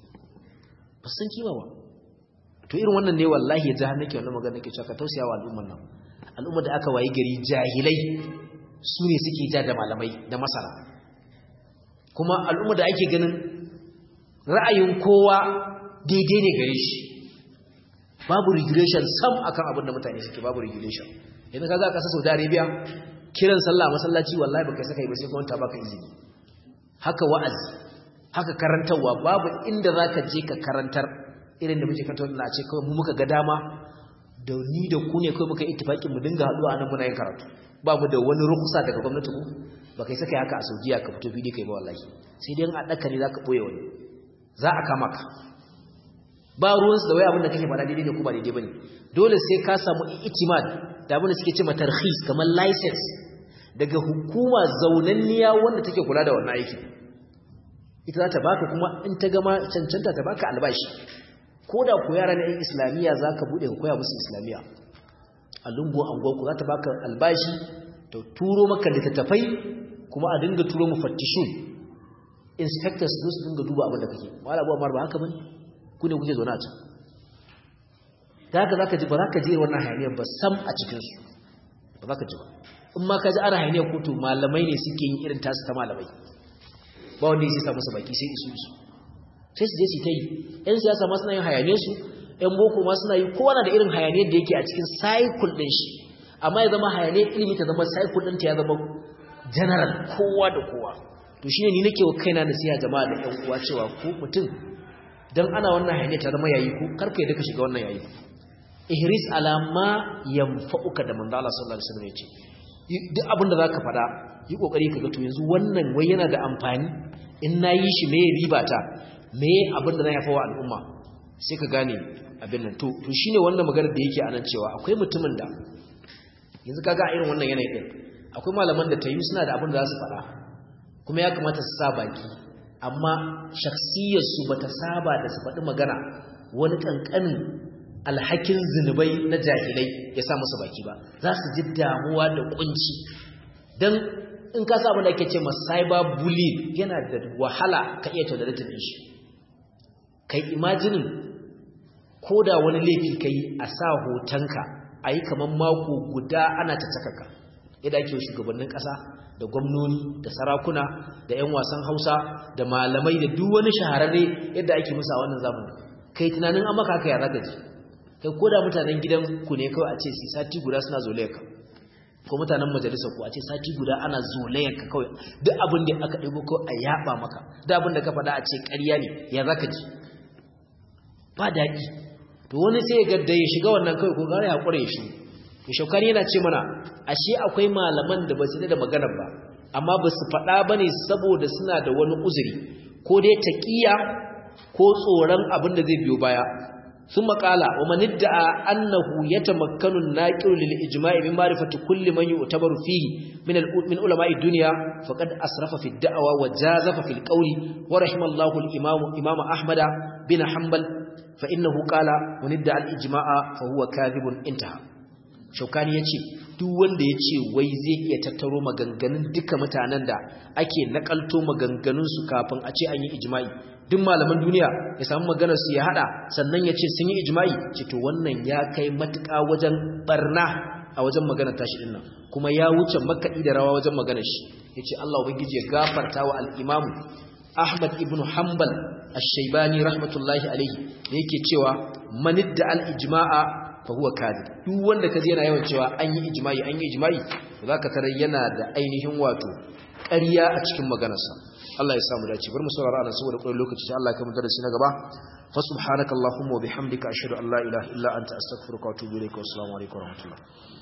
ba su san kima ba to irin wannan ne wallahi ya ji har nake wannan magana nake cewa ka tausaya wa al'ummar nan al'ummar da aka wayi gari jahilai su ne suke ja da malamai da masana kuma al'ummar da ake ganin ra'ayin kowa daidai ne gare shi babu regulation sam akan abin da mutane suke babu regulation idan ka za ka Saudi Arabia kiran sallah masallaci wallahi baka saka yi ba sai kuma ta baka izini haka wa'azi haka karantarwa babu inda zaka je ka karantar irin da muke karantar na ce kawai mu muka ga dama da ni da ku ne kawai muka ittifaki mu dinga haduwa anan muna yin karatu ba mu da wani rukusa daga gwamnati ku baka saka haka a Saudiya ka fito fili kai ba wallahi sai dai a daka ne zaka boye wani za a kama ka ba ruwansu da wai abin da kake faɗa daidai ne ko ba daidai bane dole sai ka samu itimad da abin da suke cewa tarhis kamar license daga hukuma zaunanniya wanda take kula da wannan aiki ita za ta baka kuma in ta gama cancanta ta baka albashi ko da ku yara na islamiyya zaka bude ka koya musu islamiyya a lungu anguwa ku za ta baka albashi to turo maka littattafai kuma a dinga turo mu fattishun inspectors su dinga duba abin da kake wala abu amma ba haka bane ku ne kuke zaune a can da haka za ka ji ba za ka ji wannan hayaniyar ba sam a cikinsu ba za ka ji ba in ma ka ji ana hayaniyar kotu malamai ne suke yin irin tasu ta malamai ba wanda ya sa musu baki sai isu isu sai su je su ta yi yan siyasa ma suna yin hayaniyarsu yan boko ma suna yi kowa na da irin hayaniyar da yake a cikin cycle ɗin shi amma ya zama hayaniyar ilimi ta zama cycle ɗinta ya zama general kowa da kowa to shine ni nake wa kaina nasiha jama'a da yan uwa cewa ko mutum dan ana wannan hayaniya ta zama yayi ko karka yadda ka shiga wannan yayi ihris ala ma yanfa'uka da manzo Allah sallallahu alaihi wasallam yace duk abin da zaka faɗa yi kokari kaga to yanzu wannan wai yana da amfani in nayi shi me riba ta me abin da zai haifa wa al'umma sai ka gane abin nan to to shine wannan magana da yake anan cewa akwai mutumin da yanzu kaga irin wannan yanayi din akwai malaman da tayi suna da abin da za su faɗa kuma ya kamata su sa baki amma shakhsiyar su bata saba da su faɗi magana wani kankanin alhakin zinubai na jahilai ya sa musu baki ba za su ji damuwa da kunci dan in ka sa abin da ake ce ma cyber bullying yana da wahala ka iya tolerating din shi kai imagine koda wani laifi kai a sa hotonka ayi kaman mako guda ana tattaka yadda ake shugabannin kasa da gwamnoni da sarakuna da ƴan wasan Hausa da malamai da duk wani shahararre yadda ake musa wannan zamani kai tunanin an maka haka ya zaka ji kai koda mutanen gidan ku ne kawai a ce si sati guda suna zolayarka ko mutanen majalisa ku a ce sati guda ana zolayarka kawai duk abin da aka ɗebo ko a yaba maka duk abin da ka faɗa a ce ƙarya ne ya zaka ji ba daɗi to wani sai ya gadda ya shiga wannan kawai ko gare ya ƙure ya shi to shaukani yana ce mana ashe akwai malaman da ba su da maganar ba amma ba su faɗa ba ne saboda suna da wani uzuri ko dai taƙiya ko tsoron abin da zai biyo baya sun maƙala wa manidda'a annahu yatamakkanu an-naqilu lil ijma'i min ma'rifati kulli man yu'tabaru fihi min min ulama'i dunya faqad asrafa fi ad-da'wa wa jazafa fi al-qawli wa rahimallahu al-imam imam ahmad bin hanbal fa innahu qala manidda'a al-ijma'a fa huwa kadhibun intaha shaukani yace duk wanda yace wai zai iya tattaro maganganun duka mutanen da ake nakalto maganganun su kafin a ce an yi ijma'i duk malaman duniya ya samu maganar su ya hada sannan ya ce sun yi ijma'i ce to wannan ya kai matuƙa wajen barna a wajen maganar tashi din nan kuma ya wuce makaɗi da rawa wajen maganar shi yace Allah ubangiji ya gafarta wa al-Imam Ahmad ibn Hanbal ash-Shaybani rahmatullahi alayhi yake cewa manidda al-ijma'a fa huwa kadhib duk wanda kaje yana yawan cewa an yi ijma'i an yi ijma'i zaka tarar yana da ainihin wato ƙarya a cikin maganarsa Allah ya samu dace bar mu saurara anan saboda kullun lokaci sai Allah ya kai darasi na gaba fa subhanakallahumma wa bihamdika ashhadu an la ilaha illa anta astaghfiruka wa atubu ilaik wa assalamu alaikum wa rahmatullah